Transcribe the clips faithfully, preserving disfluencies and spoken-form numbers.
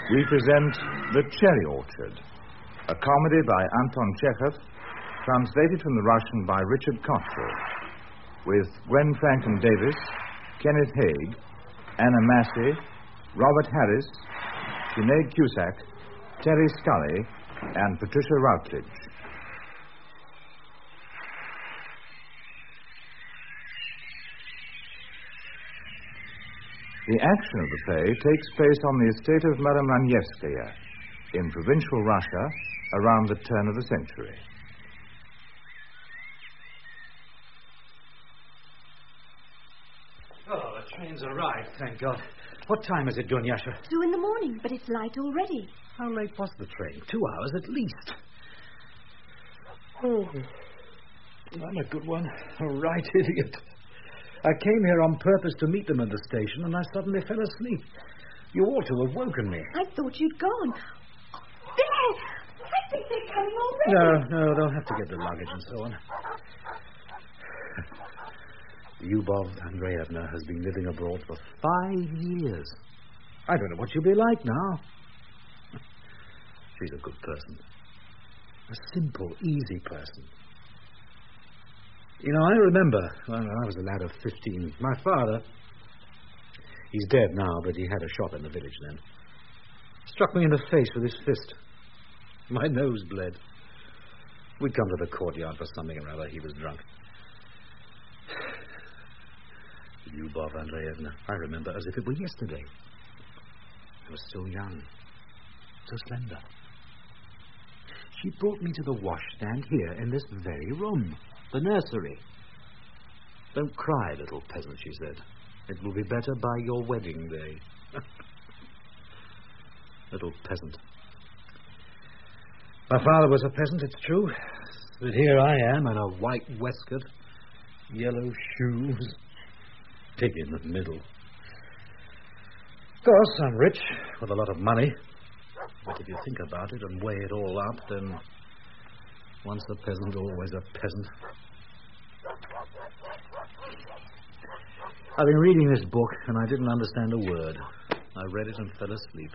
we present The Cherry Orchard, a comedy by Anton Chekhov, translated from the Russian by Richard Cottrell, with Gwen Franklin Davis, Kenneth Haig, Anna Massey, Robert Harris, Sinead Cusack, Terry Scully, and Patricia Routledge. The action of the play takes place on the estate of Madame Agnieszka in provincial Russia around the turn of the century. Oh, the train's arrived, thank God. What time is it, Dunyasha? Two in the morning, but it's light already. How late was the train? Two hours at least. Oh, I'm a good one. A right idiot. I came here on purpose to meet them at the station, and I suddenly fell asleep. You ought to have woken me. I thought you'd gone. Oh, there! I think they're coming already. No, no, they'll have to get the luggage and so on. Lyubov Andreevna has been living abroad for five years. I don't know what she'll be like now. She's a good person. A simple, easy person. You know, I remember when I was a lad of fifteen, my father, he's dead now, but he had a shop in the village then, struck me in the face with his fist. My nose bled. We'd come to the courtyard for something or other. He was drunk. Lyubov Andreevna, I remember as if it were yesterday. I was so young, so slender. She brought me to the washstand here in this very room, the nursery. Don't cry, little peasant, she said. It will be better by your wedding day. Little peasant. My father was a peasant, it's true. But here I am in a white waistcoat, yellow shoes, pig in the middle. Of course, I'm rich, with a lot of money. But if you think about it and weigh it all up, then once a peasant, always a peasant. I've been reading this book, and I didn't understand a word. I read it and fell asleep.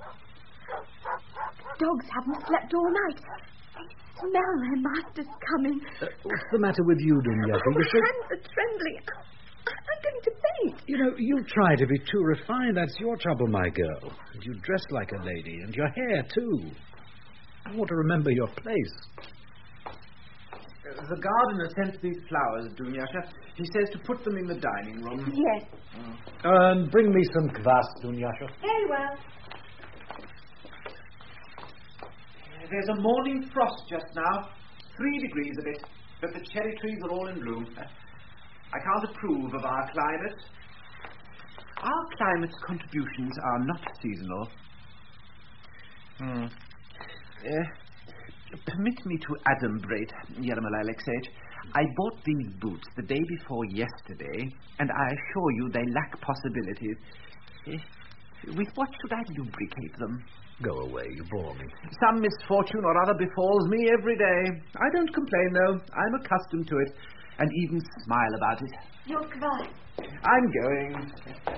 Dogs haven't slept all night. They smell their masters coming. Uh, what's the matter with you, Dunyasha? My You should... hands are trembling. I'm going to faint. You know, you try to be too refined. That's your trouble, my girl. And you dress like a lady, and your hair, too. I want to remember your place. The gardener sent these flowers, Dunyasha. He says to put them in the dining room. Yes. Oh. And bring me some kvass, Dunyasha. Very well. There's a morning frost just now. Three degrees of it. But the cherry trees are all in bloom. I can't approve of our climate. Our climate's contributions are not seasonal. Hmm. Uh, permit me to adumbrate, Yermol Alexeyevich. I bought these boots the day before yesterday, and I assure you they lack possibilities. Uh, with what should I lubricate them? Go away, you bore me. Some misfortune or other befalls me every day. I don't complain, though. I'm accustomed to it, and even smile about it. Your kvass. I'm going.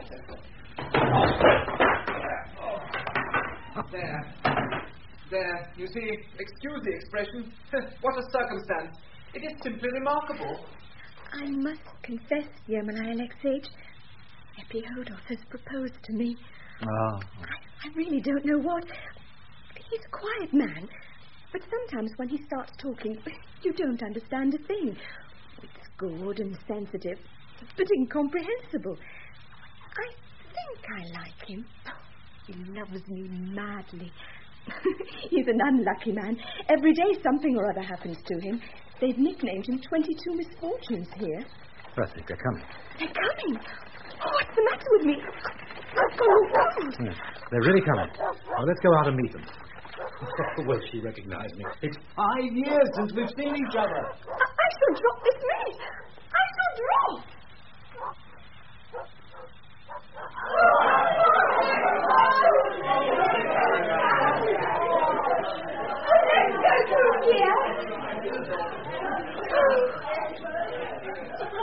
There. There. You see, excuse the expression. What a circumstance. It is simply remarkable. I must confess, Yermol Alexeyevich, Epihodov has proposed to me. Oh. I, I really don't know what. He's a quiet man, but sometimes when he starts talking, you don't understand a thing. It's good and sensitive, but incomprehensible. I think I like him. He loves me madly. He's an unlucky man. Every day something or other happens to him. They've nicknamed him twenty-two misfortunes here. I think they're coming. They're coming? Oh, what's the matter with me? Oh, yes, they're really coming. Well, let's go out and meet them. Will she recognize me? It's five years since we've seen each other. I, I shall drop this minute. I shall drop. Let's go through here.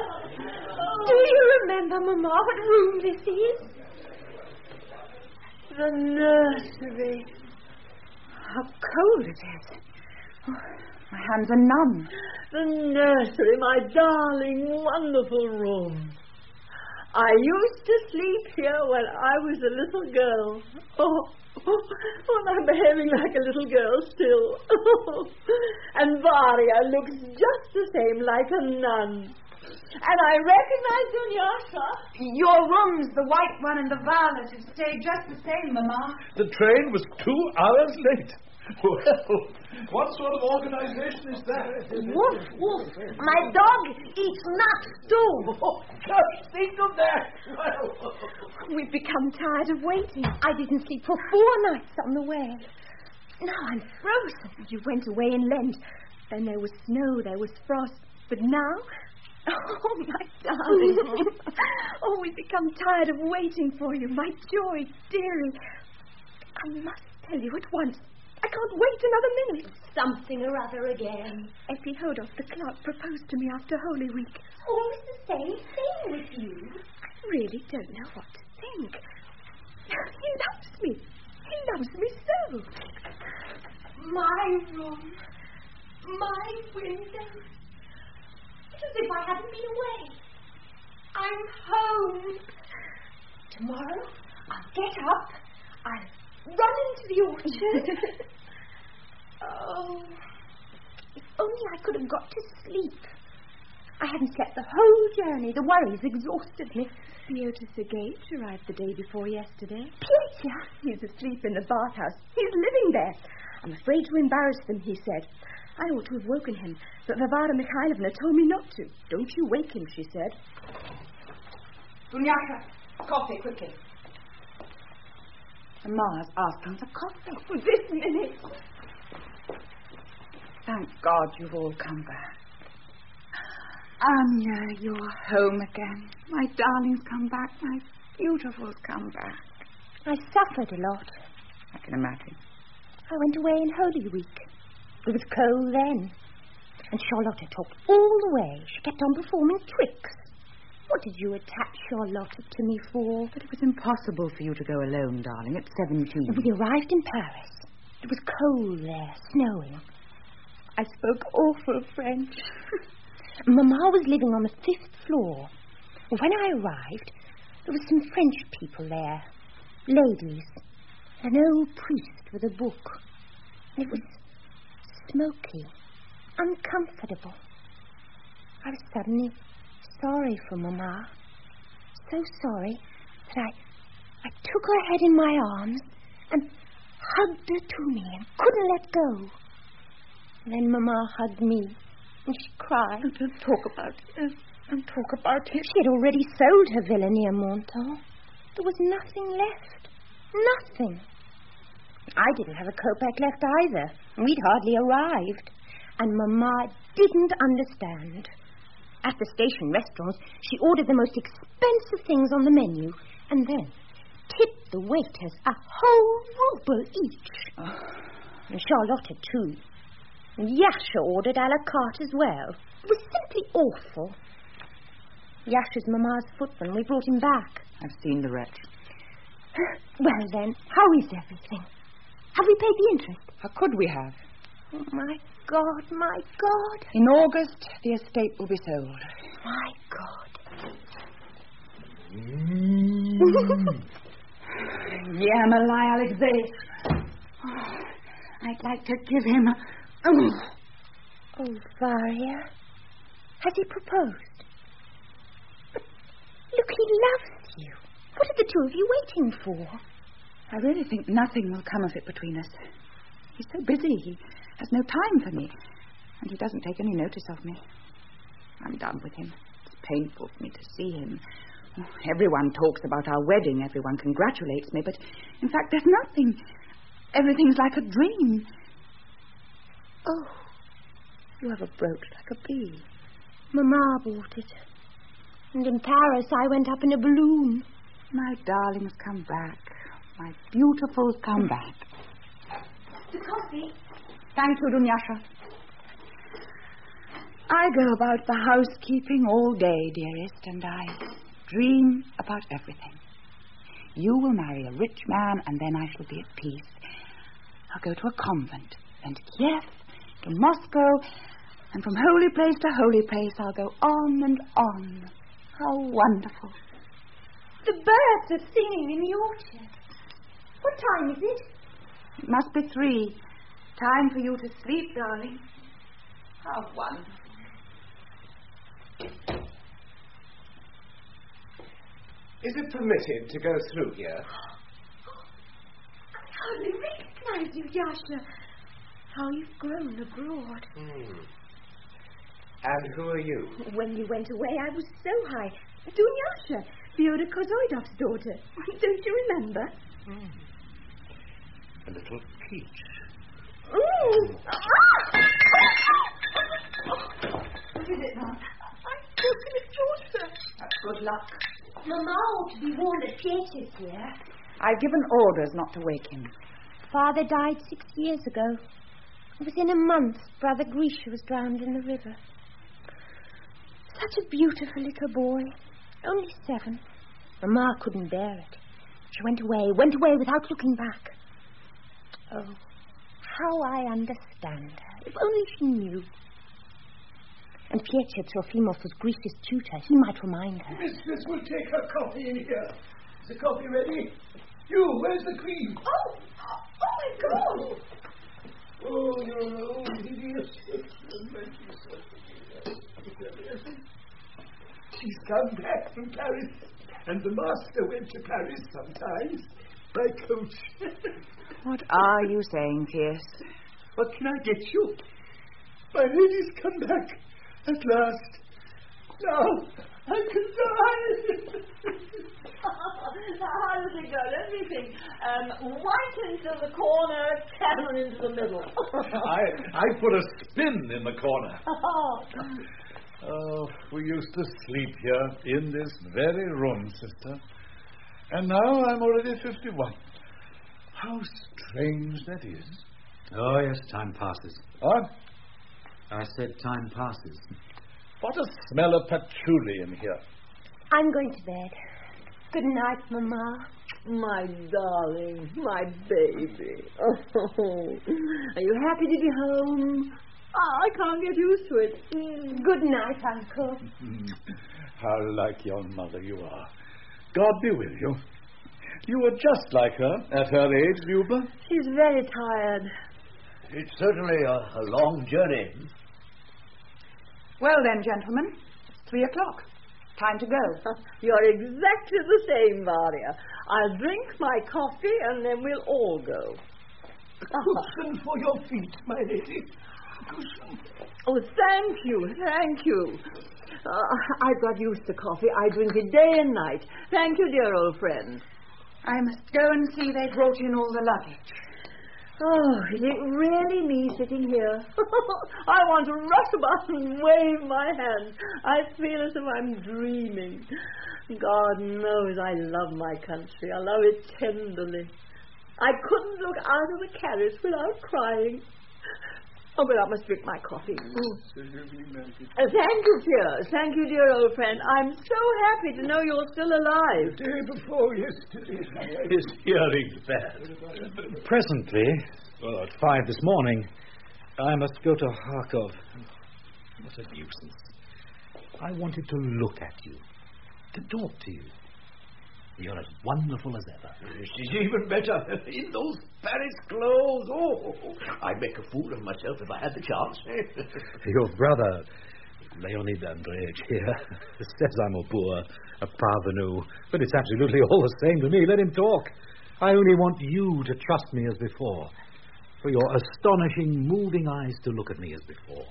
Do you remember, Mamma, what room this is? The nursery. How cold it is. Oh, my hands are numb. The nursery, my darling, wonderful room. I used to sleep here when I was a little girl. Oh, well, I'm behaving like a little girl still. And Varya looks just the same, like a nun. And I recognize Dunyasha. Your rooms, the white one and the violet, have stayed just the same, Mama. The train was two hours late. Well, what sort of organization is that? Woof, woof. My dog eats nuts, too. Oh, just think of that. We've become tired of waiting. I didn't sleep for four nights on the way. Now I'm frozen. You went away in Lent. Then there was snow, there was frost. But now... Oh, my darling. Oh, we've become tired of waiting for you, my joy, dearie. I must tell you at once. I can't wait another minute. Something or other again. Effie Hodoff, the clerk, proposed to me after Holy Week. Always the same thing with you. I really don't know what to think. He loves me. He loves me so. My room. My window. It's as if I hadn't been away. I'm home. Tomorrow, I'll get up. I'll run into the orchard. Oh, if only I could have got to sleep. I hadn't slept the whole journey. The worries exhausted me. Pyotr Sergeyevich arrived the day before yesterday. Pyotr? He's asleep in the bathhouse. He's living there. I'm afraid to embarrass them, he said. I ought to have woken him, but Varvara Mikhailovna told me not to. Don't you wake him, she said. Dunyasha, coffee, quickly. Mama's asking for coffee. This minute. Thank God you've all come back. Anya, you're home again. My darling's come back. My beautiful's come back. I suffered a lot. I can imagine. I went away in Holy Week. It was cold then. And Charlotte talked all the way. She kept on performing tricks. What did you attach Charlotte to me for? But it was impossible for you to go alone, darling, at seventeen. We arrived in Paris. It was cold there, snowing. I spoke awful French. Mamma was living on the fifth floor. When I arrived, there were some French people there. Ladies. An old priest with a book. It was smoky, uncomfortable. I was suddenly sorry for Mamma. So sorry that I, I took her head in my arms and hugged her to me and couldn't let go. And then Mamma hugged me and she cried. Oh, don't talk about it. Don't talk about it. She had already sold her villa near Monton. There was nothing left. Nothing. I didn't have a kopeck left either. We'd hardly arrived. And Mamma didn't understand. At the station restaurants, she ordered the most expensive things on the menu and then tipped the waiters a whole ruble each. Oh. And Charlotte, too. And Yasha ordered a la carte as well. It was simply awful. Yasha's Mamma's footman. We brought him back. I've seen the wretch. Well, then, how is everything? Have we paid the interest? How could we have? Oh, my God, my God. In August, the estate will be sold. My God. Mm. Yamalai Alexei. Oh, I'd like to give him a... Oh, oh Varya. Has he proposed? But look, he loves you. What are the two of you waiting for? I really think nothing will come of it between us. He's so busy, he has no time for me. And he doesn't take any notice of me. I'm done with him. It's painful for me to see him. Oh, everyone talks about our wedding. Everyone congratulates me. But, in fact, there's nothing. Everything's like a dream. Oh, you have a brooch like a bee. Mamma bought it. And in Paris, I went up in a balloon. My darling's come back. My beautiful's come back. The coffee. Thank you, Dunyasha. I go about the housekeeping all day, dearest, and I dream about everything. You will marry a rich man, and then I shall be at peace. I'll go to a convent, then to Kiev, to Moscow, and from holy place to holy place I'll go on and on. How wonderful. The birds are singing in the orchard. What time is it? It must be three. Time for you to sleep, darling. How wonderful. Is it permitted to go through here? I hardly recognize you, Yasha. How you've grown abroad. Hmm. And who are you? When you went away, I was so high. Dunyasha, Fyodor Kozoidov's daughter. Don't you remember? Hmm. A little peach. Ooh! What is it, Mom? I'm Fyodor's daughter. Good luck. Mama ought to be warned that Pieter's here. I've given orders not to wake him. Father died six years ago. Within a month, Brother Grisha was drowned in the river. Such a beautiful little boy. Only seven. Mama couldn't bear it. She went away, went away without looking back. Oh, how I understand her. If only she knew. And Pieter Trofimov was Grisha's tutor. He might remind her. Mistress will take her coffee in here. Is the coffee ready? You, where's the cream? Oh, oh my God! Oh, you're old idiot. She's come back from Paris, and the master went to Paris sometimes by coach. What are you saying, Pierce? What can I get you? My lady's come back at last. Now I can die. How does it go? Let me think. Um, white into the corner, Cameron into the middle. I I put a spin in the corner. Oh, we used to sleep here in this very room, sister. And now I'm already fifty-one. How strange that is. Oh, yes, time passes. What? I said time passes. What a smell of patchouli in here. I'm going to bed. Good night, Mama. My darling, my baby. Oh, are you happy to be home? Oh, I can't get used to it. Mm, good night, Uncle. How like your mother you are. God be with you. You were just like her at her age, Luba. She's very tired. It's certainly a, a long journey. Well then, gentlemen, it's three o'clock. Time to go. You're exactly the same, Varia. I'll drink my coffee and then we'll all go. Cushion for your feet, my lady. Cushion. Oh, thank you, thank you. Uh, I've got used to coffee. I drink it day and night. Thank you, dear old friend. I must go and see they brought in all the luggage. Oh, is it really me sitting here? I want to rush about and wave my hand. I feel as if I'm dreaming. God knows I love my country. I love it tenderly. I couldn't look out of the carriage without crying. Oh, but I must drink my coffee. Uh, thank you, Piers. Thank you, dear old friend. I'm so happy to know you're still alive. The day before yesterday. His hearing's bad. Presently, well, at five this morning, I must go to Kharkov. What a nuisance. I wanted to look at you, to talk to you. You're as wonderful as ever. She's even better in those Paris clothes. Oh, I'd make a fool of myself if I had the chance. Your brother, Leonid Andreevich here, says I'm a poor, a parvenu, but it's absolutely all the same to me. Let him talk. I only want you to trust me as before, for your astonishing, moving eyes to look at me as before.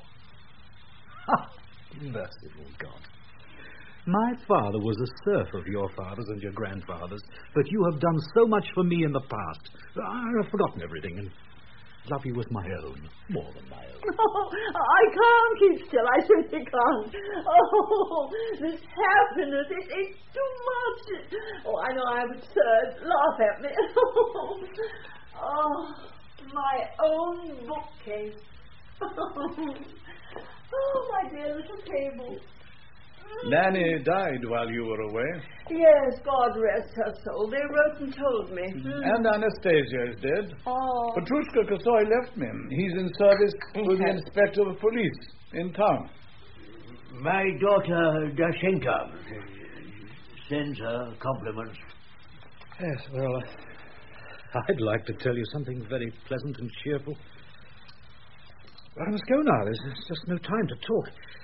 Ha! Merciful God. My father was a serf of your father's and your grandfather's, but you have done so much for me in the past. I have forgotten everything and love you with my own, more than my own. Oh, I can't keep still. I simply can't. Oh, this happiness, it, it's too much. Oh, I know I'm absurd. Laugh at me. Oh, my own bookcase. Oh, my dear little table. Nanny died while you were away. Yes, God rest her soul. They wrote and told me. And Anastasia is dead. Oh. Petrushka Kosoy left me. He's in service with the inspector of police in town. My daughter, Dashenka, sends her compliments. Yes, well, uh, I'd like to tell you something very pleasant and cheerful. But I must go now. There's, there's just no time to talk.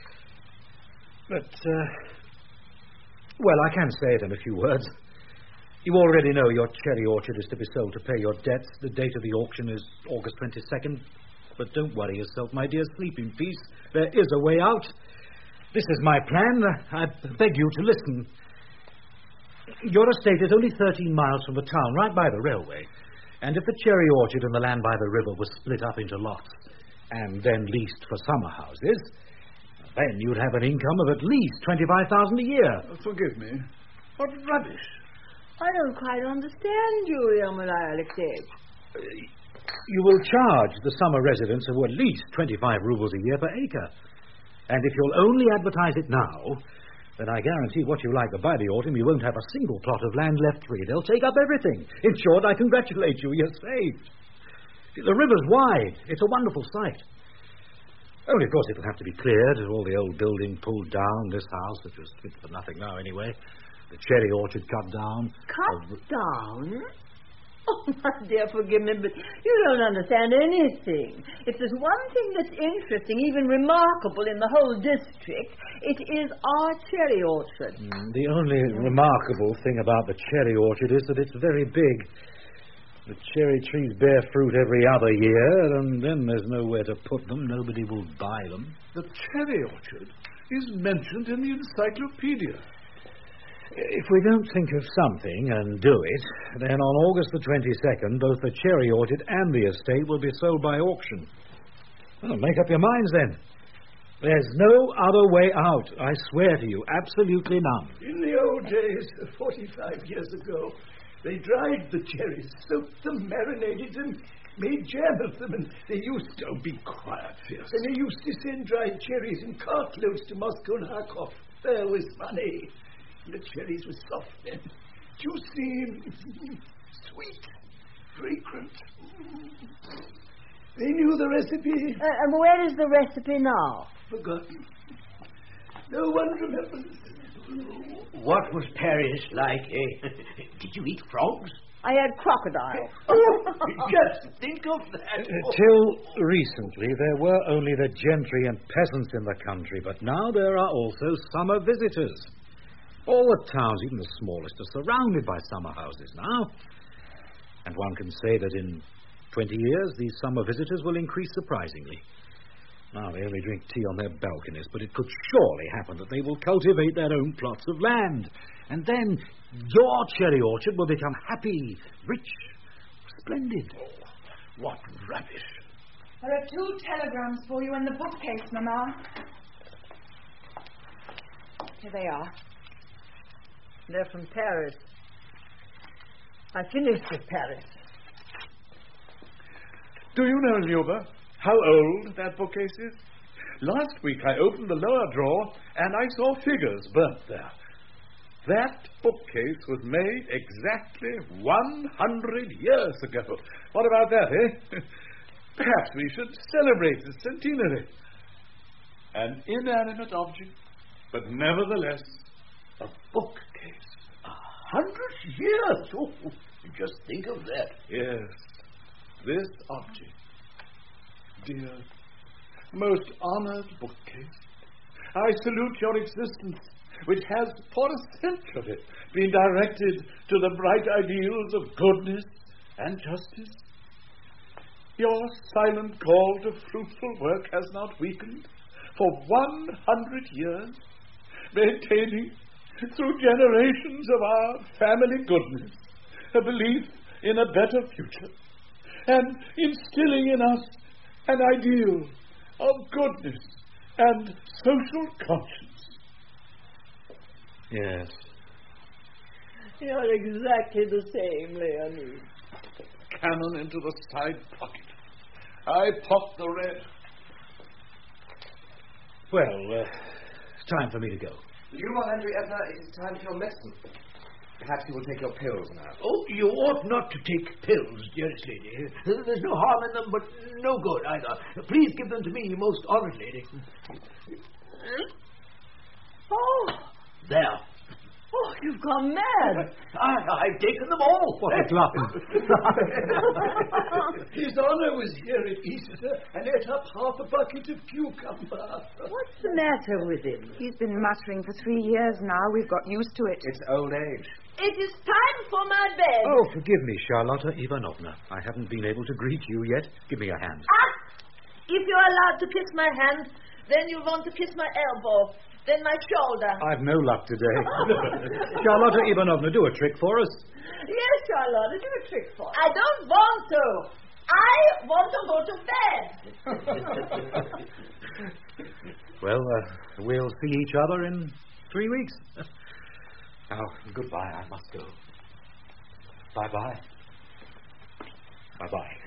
But, uh, well, I can say it in a few words. You already know your cherry orchard is to be sold to pay your debts. The date of the auction is August twenty-second. But don't worry yourself, my dear. Sleep in peace. There is a way out. This is my plan. I beg you to listen. Your estate is only thirteen miles from the town, right by the railway. And if the cherry orchard and the land by the river were split up into lots and then leased for summer houses, then you'd have an income of at least twenty-five thousand a year. Forgive me. What rubbish. I don't quite understand you, Ermolai Alexeyevich. You will charge the summer residents of at least twenty-five rubles a year per acre. And if you'll only advertise it now, then I guarantee what you like, that by the autumn you won't have a single plot of land left free. They'll take up everything. In short, I congratulate you. You're saved. The river's wide. It's a wonderful sight. Only, of course, it'll have to be cleared, all the old building pulled down, this house, which was fit for nothing now anyway, the cherry orchard cut down. Cut uh, down? Oh, my dear, forgive me, but you don't understand anything. If there's one thing that's interesting, even remarkable in the whole district, it is our cherry orchard. Mm, the only remarkable thing about the cherry orchard is that it's very big. The cherry trees bear fruit every other year, and then there's nowhere to put them. Nobody will buy them. The cherry orchard is mentioned in the encyclopedia. If we don't think of something and do it, then on August the twenty-second, both the cherry orchard and the estate will be sold by auction. Well, make up your minds then. There's no other way out, I swear to you, absolutely none. In the old days, forty-five years ago, they dried the cherries, soaked them, marinated them, made jam of them, and they used to... Oh, be quiet, Fierce. And they used to send dried cherries in cartloads to Moscow and Kharkov. There was money. The cherries were soft and juicy, sweet, fragrant. They knew the recipe. Uh, and where is the recipe now? Forgotten. No one remembers. What was Paris like, eh? Did you eat frogs? I had crocodile. Oh, just think of that. Uh, till recently, there were only the gentry and peasants in the country, but now there are also summer visitors. All the towns, even the smallest, are surrounded by summer houses now. And one can say that in twenty years, these summer visitors will increase surprisingly. Now, they only drink tea on their balconies, but it could surely happen that they will cultivate their own plots of land. And then your cherry orchard will become happy, rich, splendid. Oh, what rubbish. There are two telegrams for you in the bookcase, Mamma. Here they are. They're from Paris. I finished with Paris. Do you know, Luba, how old that bookcase is? Last week I opened the lower drawer and I saw figures burnt there. That bookcase was made exactly one hundred years ago. What about that, eh? Perhaps we should celebrate the centenary. An inanimate object, but nevertheless a bookcase. A hundred years? Oh, just think of that. Yes, this object, dear, most honored bookcase, I salute your existence, which has for a century been directed to the bright ideals of goodness and justice. Your silent call to fruitful work has not weakened for one hundred years, maintaining through generations of our family goodness a belief in a better future, and instilling in us an ideal of goodness and social conscience. Yes. You're exactly the same, Leonie. Cannon into the side pocket. I popped the red. Well, uh, it's time for me to go. Lyubov Andreevna, it is time for your medicine. Perhaps you will take your pills now. Oh, you ought not to take pills, dearest lady. There's no harm in them, but no good either. Please give them to me, most honoured lady. Oh, there. Oh, you've gone mad. I, I've taken them all. What a glutton. His Honour was here at Easter and ate up half a bucket of cucumber. What's the matter with him? He's been muttering for three years now. We've got used to it. It's old age. It is time for my bed. Oh, forgive me, Charlotta Ivanovna. I haven't been able to greet you yet. Give me your hand. Ah! If you're allowed to kiss my hand, then you'll want to kiss my elbow, then my shoulder. I've no luck today. Charlotta Ivanovna, do a trick for us. Yes, Charlotte, do a trick for us. I don't want to. I want to go to bed. Well, uh, we'll see each other in three weeks. Now, goodbye. I must go. Bye-bye. Bye-bye.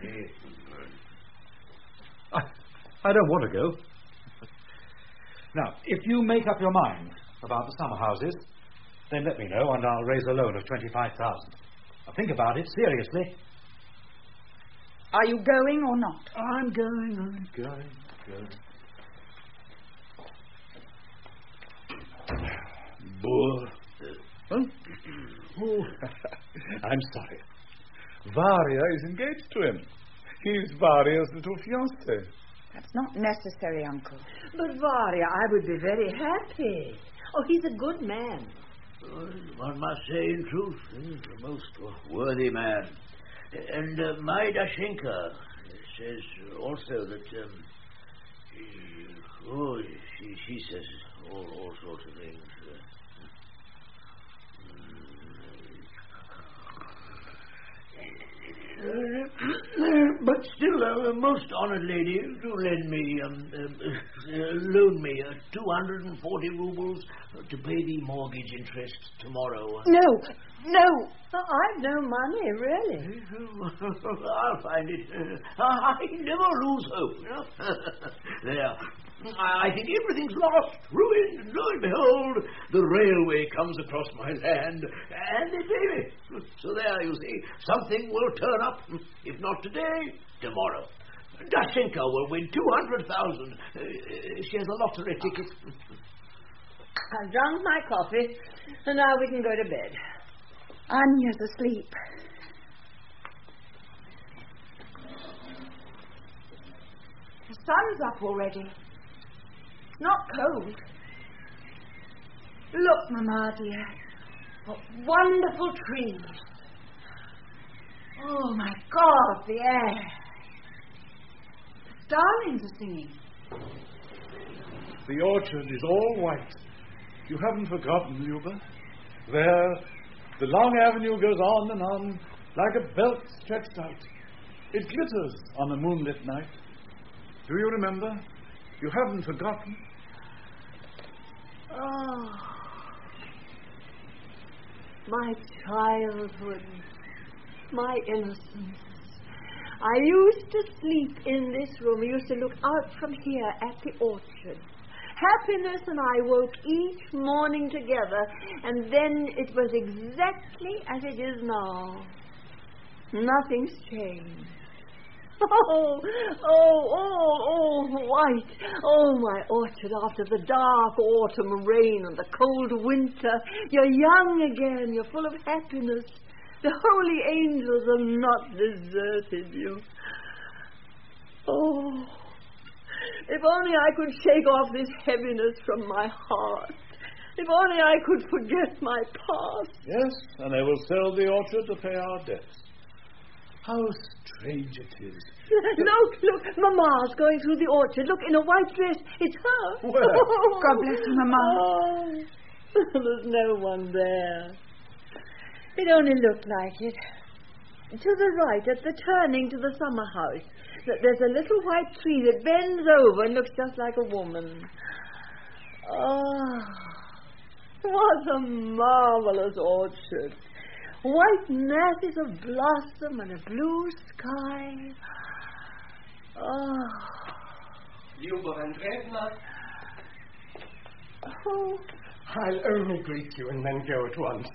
I, I don't want to go. Now, if you make up your mind about the summer houses, then let me know and I'll raise a loan of twenty-five thousand. Now, think about it seriously. Are you going or not? I'm going, I'm going, going. Boor. Huh? Oh, I'm sorry. Varia is engaged to him. He's Varia's little fiancé. That's not necessary, Uncle. But, Varya, I would be very happy. Oh, he's a good man. Well, one must say, in truth, he's a most worthy man. And uh, my Dashenka says also that, um, he, oh, she, she says all, all sorts of things. Uh, Uh, but still, uh, most honoured lady, do lend me, um, uh, uh, loan me uh, two hundred forty rubles to pay the mortgage interest tomorrow. No, no. Oh, I've no money, really. I'll find it. Uh, I never lose hope. You know? There. I think everything's lost, ruined, and lo and behold, the railway comes across my land, and they pay me. So there, you see, something will turn up, if not today, tomorrow. Dashenka will win two hundred thousand. Uh, she has a lottery ticket. I've drunk my coffee, and now we can go to bed. Anya's asleep. The sun's up already. It's not cold. Look, Mamma, dear. What wonderful trees. Oh, my God, the air. The starlings are singing. The orchard is all white. You haven't forgotten, Luba. There, the long avenue goes on and on, like a belt stretched out. It glitters on a moonlit night. Do you remember? You haven't forgotten. Oh, my childhood, my innocence. I used to sleep in this room. I used to look out from here at the orchard. Happiness and I woke each morning together, and then it was exactly as it is now. Nothing's changed. Oh, oh, oh, oh, white. Oh, my orchard after the dark autumn rain and the cold winter. You're young again. You're full of happiness. The holy angels have not deserted you. Oh, if only I could shake off this heaviness from my heart. If only I could forget my past. Yes, and I will sell the orchard to pay our debts. How strange it is. Look, look, Mamma's going through the orchard. Look, in a white dress. It's her. Where? God bless you, Mamma. Oh, there's no one there. It only looked like it. To the right, at the turning to the summer house, there's a little white tree that bends over and looks just like a woman. Oh, what a marvelous orchard. White masses of blossom and a blue sky. Oh. Lyubov Andreevna. Oh, I'll only greet you and then go at once.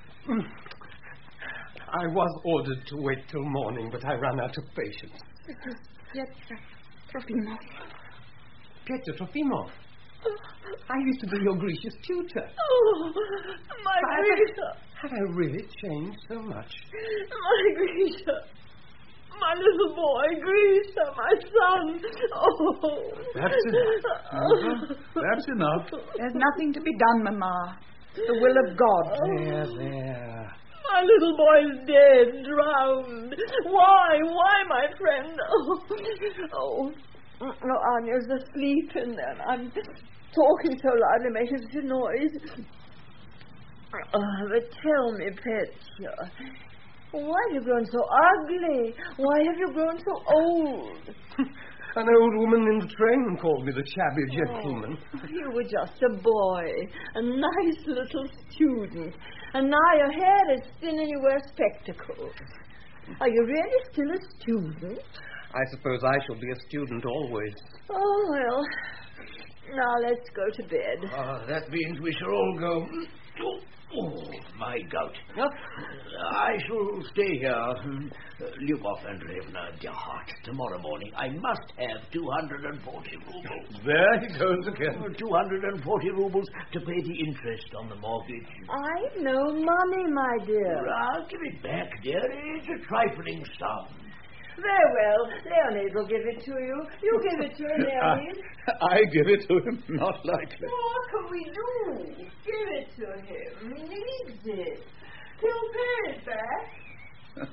I was ordered to wait till morning, but I ran out of patience. This is Petra Trofimov. Petra Trofimov? I used to be your Grisha's tutor. Oh, my Grisha. Have I really changed so much? My Grisha. My little boy, Grisha, my son. Oh. That's enough. Eva, that's enough. There's nothing to be done, Mamma. The will of God. There, there. My little boy's dead, drowned. Why? Why, my friend? Oh, oh. No, Anya's asleep, and then I'm talking so loudly, making such a noise. Uh, but tell me, Petya, why have you grown so ugly? Why have you grown so old? An old woman in the train called me the shabby gentleman. Oh, you were just a boy, a nice little student, and now your hair is thin and you wear spectacles. Are you really still a student? I suppose I shall be a student always. Oh, well, now let's go to bed. Uh, that means we shall all go... Oh, oh my gout. Yep. I shall stay here. Uh, Lyubov Andreevna, dear heart, tomorrow morning I must have two hundred forty rubles. There he goes again. two hundred forty rubles to pay the interest on the mortgage. I've no money, my dear. I'll give it back, dear. It's a trifling sum. Very well. Leonid will give it to you. You give it to him, Leonid. I, I give it to him. Not likely. What can we do? Give it to him. He needs it. He'll pay it back.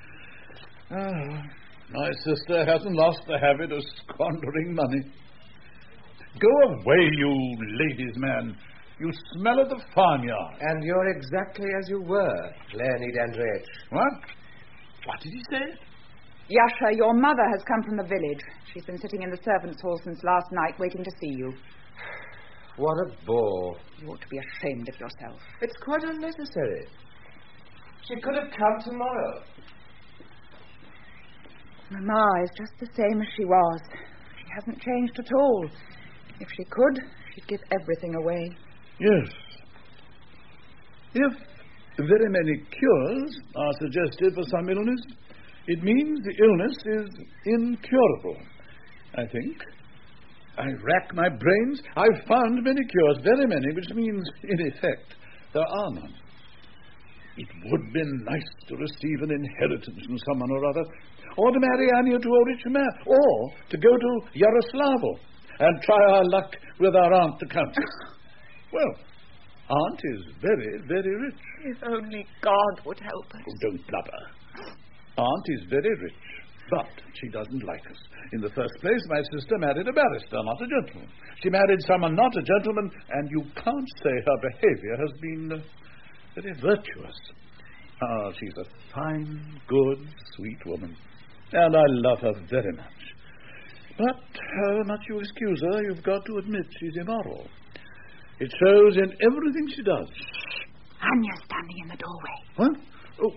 Ah, my sister hasn't lost the habit of squandering money. Go away, you ladies' man. You smell of the farmyard. And you're exactly as you were, Leonid Andreevich. What? What did he say? Yasha, your mother has come from the village. She's been sitting in the servants' hall since last night, waiting to see you. What a bore. You ought to be ashamed of yourself. It's quite unnecessary. She could have come tomorrow. Mamma is just the same as she was. She hasn't changed at all. If she could, she'd give everything away. Yes. If very many cures are suggested for some illness, it means the illness is incurable, I think. I rack my brains. I've found many cures, very many, which means, in effect, there are none. It would be nice to receive an inheritance from someone or other, or to marry Anya to Orichmer, or to go to Yaroslavl and try our luck with our aunt, the Countess. Well, Aunt is very, very rich. If only God would help us. Oh, don't blubber. Aunt is very rich, but she doesn't like us. In the first place, my sister married a barrister, not a gentleman. She married someone not a gentleman, and you can't say her behavior has been uh, very virtuous. Ah, she's a fine, good, sweet woman, and I love her very much. But however much you excuse her, you've got to admit she's immoral. It shows in everything she does. Anya's standing in the doorway. What? Oh,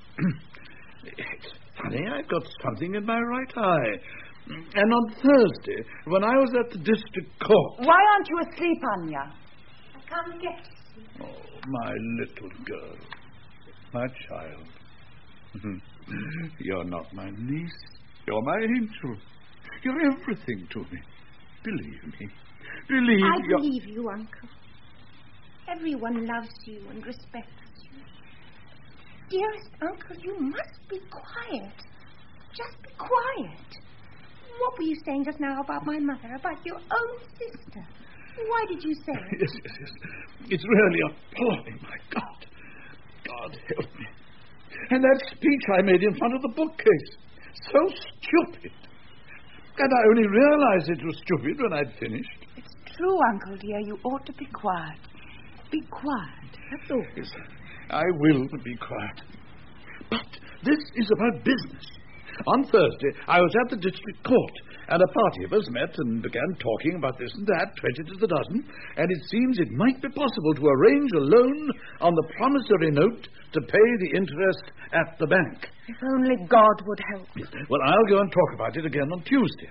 it's funny, I've got something in my right eye. And on Thursday, when I was at the district court... Why aren't you asleep, Anya? I can't get to sleep. Oh, my little girl. My child. You're not my niece. You're my angel. You're everything to me. Believe me. Believe I you're... believe you, Uncle. Everyone loves you and respects you. Dearest Uncle, you must be quiet. Just be quiet. What were you saying just now about my mother, about your own sister? Why did you say it? Yes, yes, yes. It's really appalling, my God. God help me. And that speech I made in front of the bookcase. So stupid. And I only realized it was stupid when I'd finished. It's true, Uncle dear. You ought to be quiet. Be quiet. That's all. Yes, I will be quiet. But this is about business. On Thursday, I was at the district court, and a party of us met and began talking about this and that, twenty to the dozen, and it seems it might be possible to arrange a loan on the promissory note to pay the interest at the bank. If only God would help. Yes. Well, I'll go and talk about it again on Tuesday.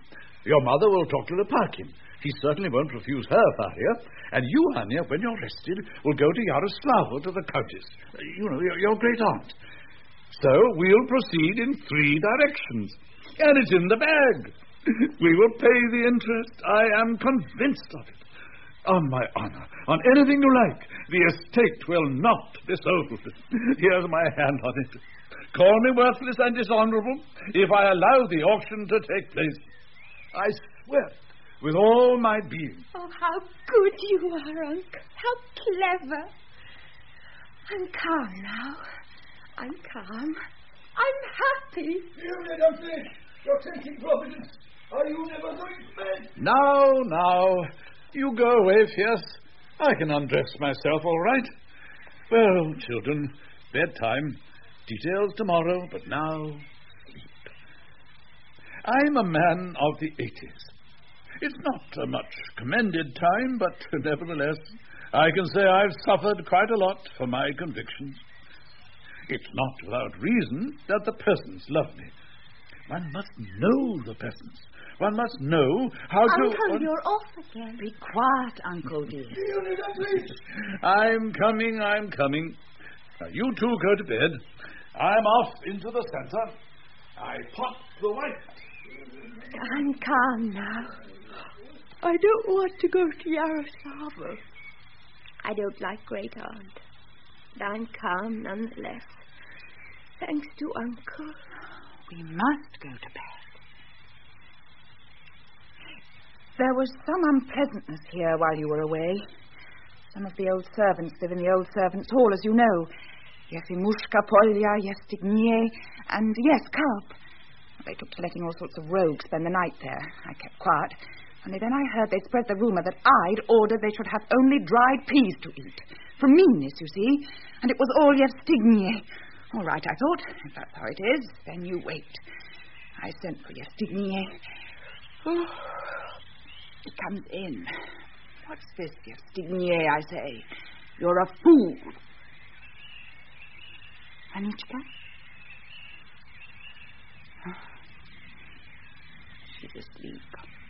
Your mother will talk to Lopakhin. He certainly won't refuse her, Varia. And you, Anya, when you're rested, will go to Yaroslava to the Countess. You know, your, your great aunt. So we'll proceed in three directions. And it's in the bag. We will pay the interest. I am convinced of it. On my honor, on anything you like, the estate will not be sold. Here's my hand on it. Call me worthless and dishonorable if I allow the auction to take place. I swear it with all my being. Oh, how good you are, Uncle. How clever. I'm calm now. I'm calm. I'm happy. You little fish. You're taking Providence. Are you never going to bed? Now, now. You go away, Fierce. I can undress myself all right. Well, children, bedtime. Details tomorrow, but now, sleep. I'm a man of the eighties. It's not a much commended time, but nevertheless, I can say I've suffered quite a lot for my convictions. It's not without reason that the peasants love me. One must know the peasants. One must know how to... Uncle, uh, you're off again. Be quiet, Uncle dear. I'm coming, I'm coming. Now, you two go to bed. I'm off into the centre. I pop the white. I'm calm now. I don't want to go to Yaroslava. I don't like Great Aunt. But I'm calm nonetheless. Thanks to Uncle. We must go to bed. There was some unpleasantness here while you were away. Some of the old servants live in the old servants' hall, as you know. Yefimushka, Polya, Yestignie, and yes, Karp. They took to letting all sorts of rogues spend the night there. I kept quiet. Only then I heard they spread the rumour that I'd ordered they should have only dried peas to eat. From meanness, you see. And it was all Yevstignie. All right, I thought. If that's how it is, then you wait. I sent for Yevstignie. Oh, he comes in. What's this, Yevstignie, I say? You're a fool. Anichka? Oh. She's asleep.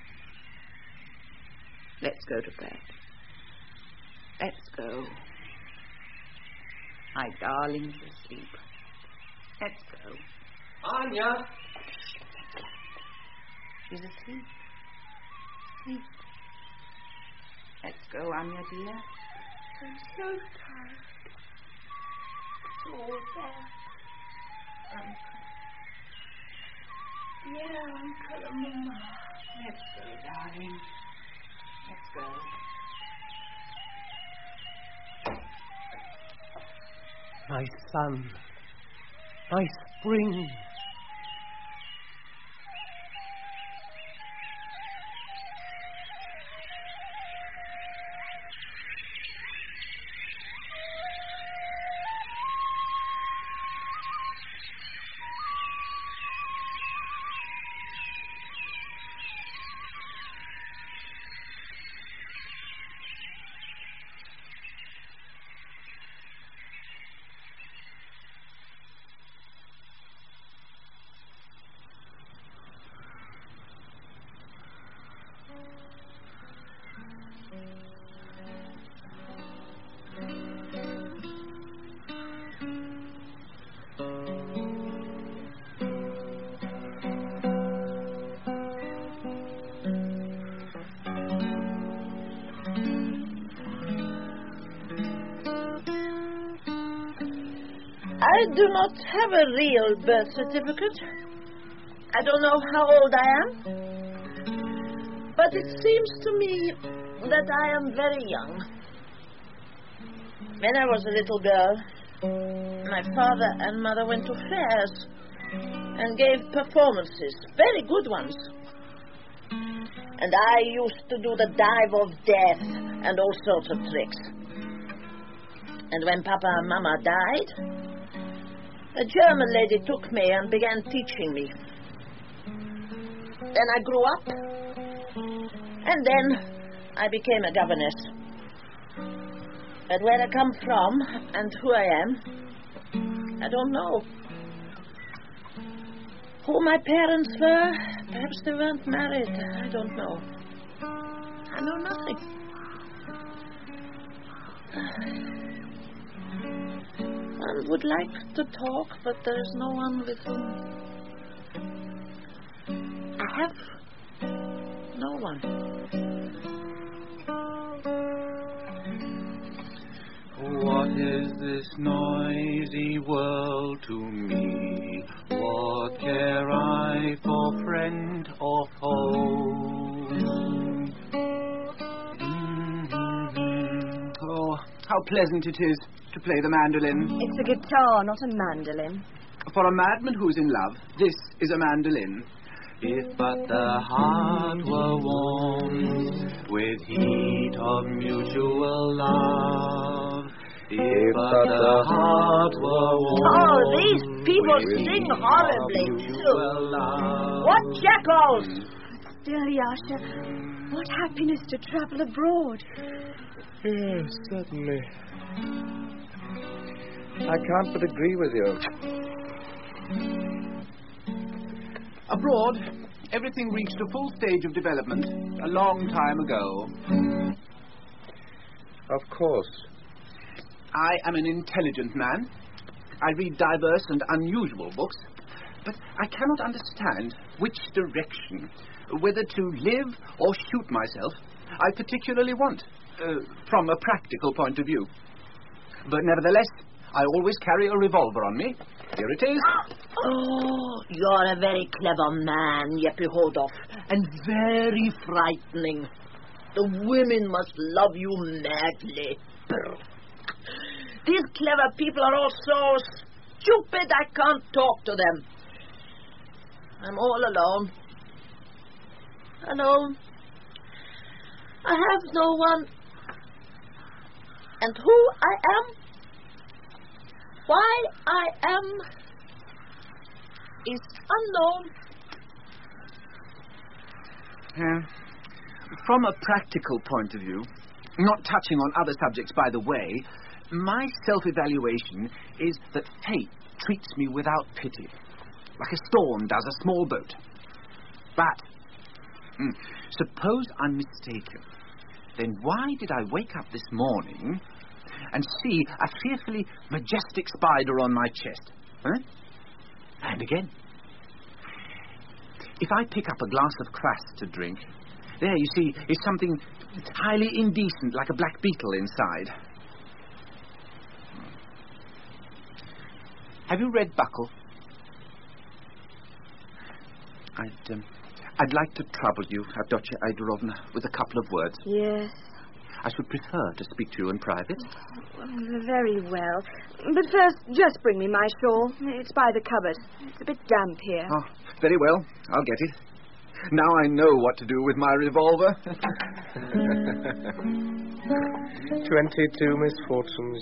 Let's go to bed. Let's go. My darling's asleep. Let's go. Anya! She's asleep. Sleep. Let's go, Anya, dear. I'm so tired. It's all there. Uncle. Yeah, Uncle and Mama. Let's go, darling. Let's go. My son. My spring. I do not have a real birth certificate. I don't know how old I am. But it seems to me that I am very young. When I was a little girl, my father and mother went to fairs and gave performances, very good ones. And I used to do the dive of death and all sorts of tricks. And when Papa and Mama died, a German lady took me and began teaching me. Then I grew up, and then I became a governess. But where I come from and who I am, I don't know. who my parents were. Perhaps they weren't married. I don't know. I know nothing. One would like to talk, but there is no one with whom. I have no one. What is this noisy world to me? What care I for friend or foe? Mm-hmm. Oh, how pleasant it is to play the mandolin. It's a guitar, not a mandolin. For a madman who's in love, this is a mandolin. If but the heart were warm with heat of mutual love. If but the heart were warm. Oh, these people sing horribly, too. What jackals! Still, Yasha, what happiness to travel abroad. Yes, certainly. I can't but agree with you. Abroad, everything reached a full stage of development a long time ago. Of course. I am an intelligent man. I read diverse and unusual books, but I cannot understand which direction, whether to live or shoot myself, I particularly want, uh, from a practical point of view. But nevertheless, I always carry a revolver on me. Here it is. Oh, you're a very clever man, Jeppe Hodolf, and very frightening. The women must love you madly. These clever people are all so stupid I can't talk to them. I'm all alone. Alone. I have no one. And who I am, why I am, is unknown. Yeah. From a practical point of view, not touching on other subjects by the way, my self-evaluation is that fate treats me without pity, like a storm does a small boat. But, mm, suppose I'm mistaken. Then why did I wake up this morning and see a fearfully majestic spider on my chest? Huh? And again, if I pick up a glass of kvass to drink, there, you see, is something highly indecent, like a black beetle inside. Have you read Buckle? I'd, um, I'd like to trouble you, Avdotya Idorovna, with a couple of words. Yes. I should prefer to speak to you in private. Very well. But first, just bring me my shawl. It's by the cupboard. It's a bit damp here. Oh, very well. I'll get it. Now I know what to do with my revolver. Twenty-two misfortunes.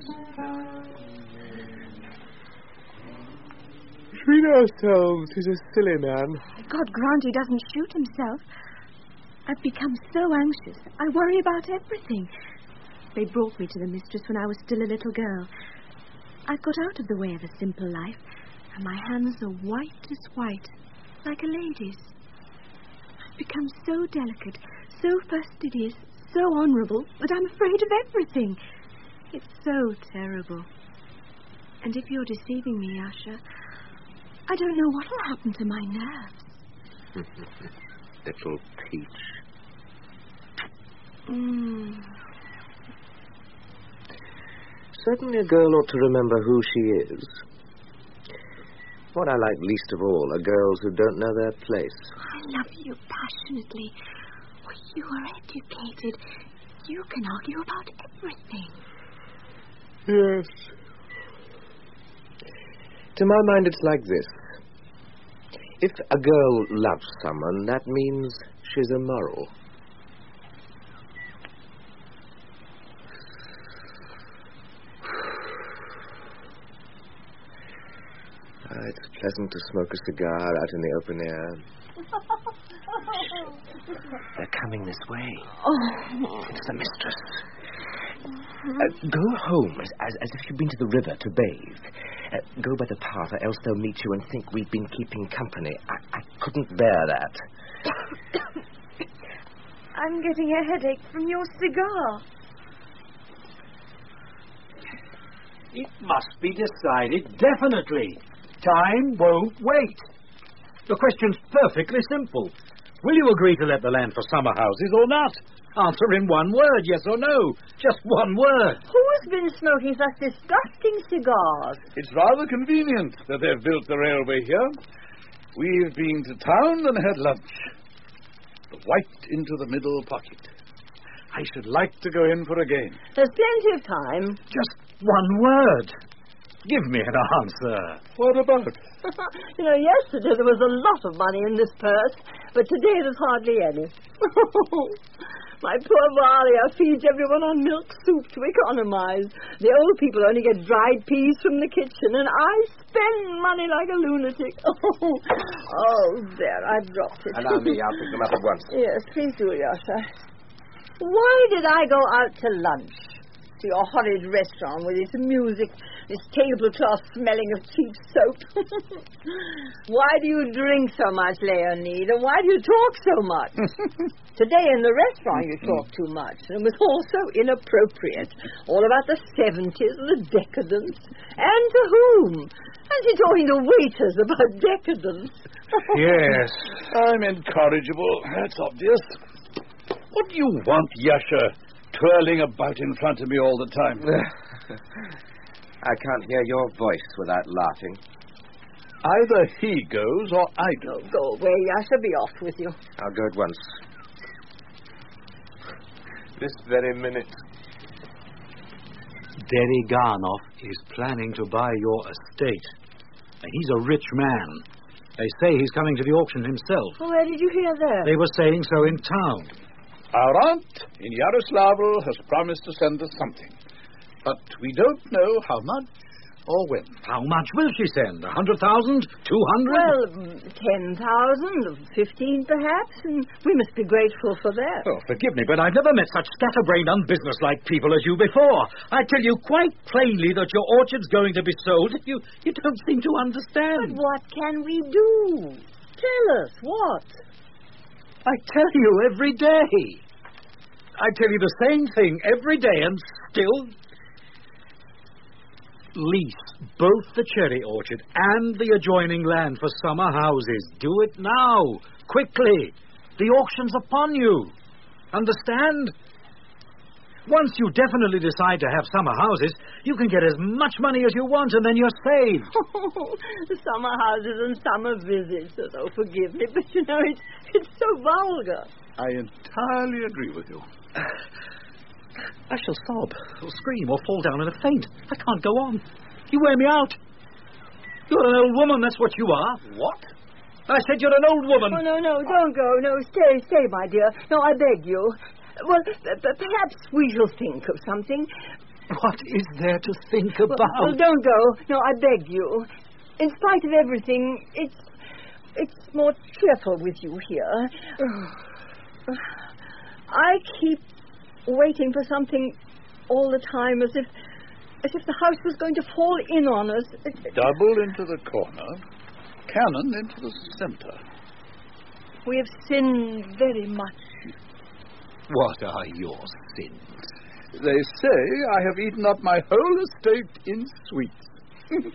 Between ourselves, he's a silly man. God grant he doesn't shoot himself. I've become so anxious. I worry about everything. They brought me to the mistress when I was still a little girl. I've got out of the way of a simple life, and my hands are white as white, like a lady's. I've become so delicate, so fastidious, so honourable, that I'm afraid of everything. It's so terrible. And if you're deceiving me, Yasha, I don't know what'll happen to my nerves. Little peach. Mm. Certainly a girl ought to remember who she is. What I like least of all are girls who don't know their place. I love you passionately. Oh, you are educated. You can argue about everything. Yes. To my mind, it's like this. If a girl loves someone, that means she's immoral. Ah, it's pleasant to smoke a cigar out in the open air. They're coming this way. Oh. It's the mistress. Uh, go home as, as, as if you'd been to the river to bathe. Uh, go by the path, or else they'll meet you and think we've been keeping company. I, I couldn't bear that. I'm getting a headache from your cigar. It must be decided definitely. Time won't wait. The question's perfectly simple. Will you agree to let the land for summer houses or not? Answer in one word, yes or no. Just one word. Who's been smoking such disgusting cigars? It's rather convenient that they've built the railway here. We've been to town and had lunch. The white into the middle pocket. I should like to go in for a game. There's plenty of time. Just one word. Give me an answer. What about? You know, yesterday there was a lot of money in this purse, but today there's hardly any. My poor Valia feeds everyone on milk soup to economize. The old people only get dried peas from the kitchen, and I spend money like a lunatic. Oh, there, I've dropped it. Allow me, I'll pick them up at once. Yes, please do, Yasha. Why did I go out to lunch? To your horrid restaurant with its music, this tablecloth smelling of cheap soap. Why do you drink so much, Leonid? And why do you talk so much? Today in the restaurant you talked too much. And it was all so inappropriate. All about the seventies and the decadence. And to whom? And you're talking to waiters about decadence. Yes, I'm incorrigible. That's obvious. What do you want, Yasha? Twirling about in front of me all the time. I can't hear your voice without laughing. Either he goes or I do. Oh, go away, Yasha. Be off with you. I'll go at once. This very minute. Deriganov is planning to buy your estate. And he's a rich man. They say he's coming to the auction himself. Oh, where did you hear that? They were saying so in town. Our aunt in Yaroslavl has promised to send us something. But we don't know how much or when. How much will she send? A hundred thousand? Two hundred? Well, ten thousand, fifteen perhaps, and we must be grateful for that. Oh, forgive me, but I've never met such scatterbrained, unbusinesslike people as you before. I tell you quite plainly that your orchard's going to be sold. You, you don't seem to understand. But what can we do? Tell us, what? I tell you every day. I tell you the same thing every day, and still... Lease both the cherry orchard and the adjoining land for summer houses. Do it now, quickly. The auction's upon you. Understand? Once you definitely decide to have summer houses, you can get as much money as you want, and then you're saved. Oh, summer houses and summer visits. Oh, forgive me, but you know, it's, it's so vulgar. I entirely agree with you. I shall sob, or scream, or fall down in a faint. I can't go on. You wear me out. You're an old woman, that's what you are. What? I said you're an old woman. Oh, no, no, don't go. No, stay, stay, my dear. No, I beg you. Well, p- perhaps we shall think of something. What is there to think about? Well, well, don't go. No, I beg you. In spite of everything, it's it's more cheerful with you here. I keep waiting for something all the time, as if as if the house was going to fall in on us. Double into the corner, cannon into the center. We have sinned very much. What are your sins? They say I have eaten up my whole estate in sweets.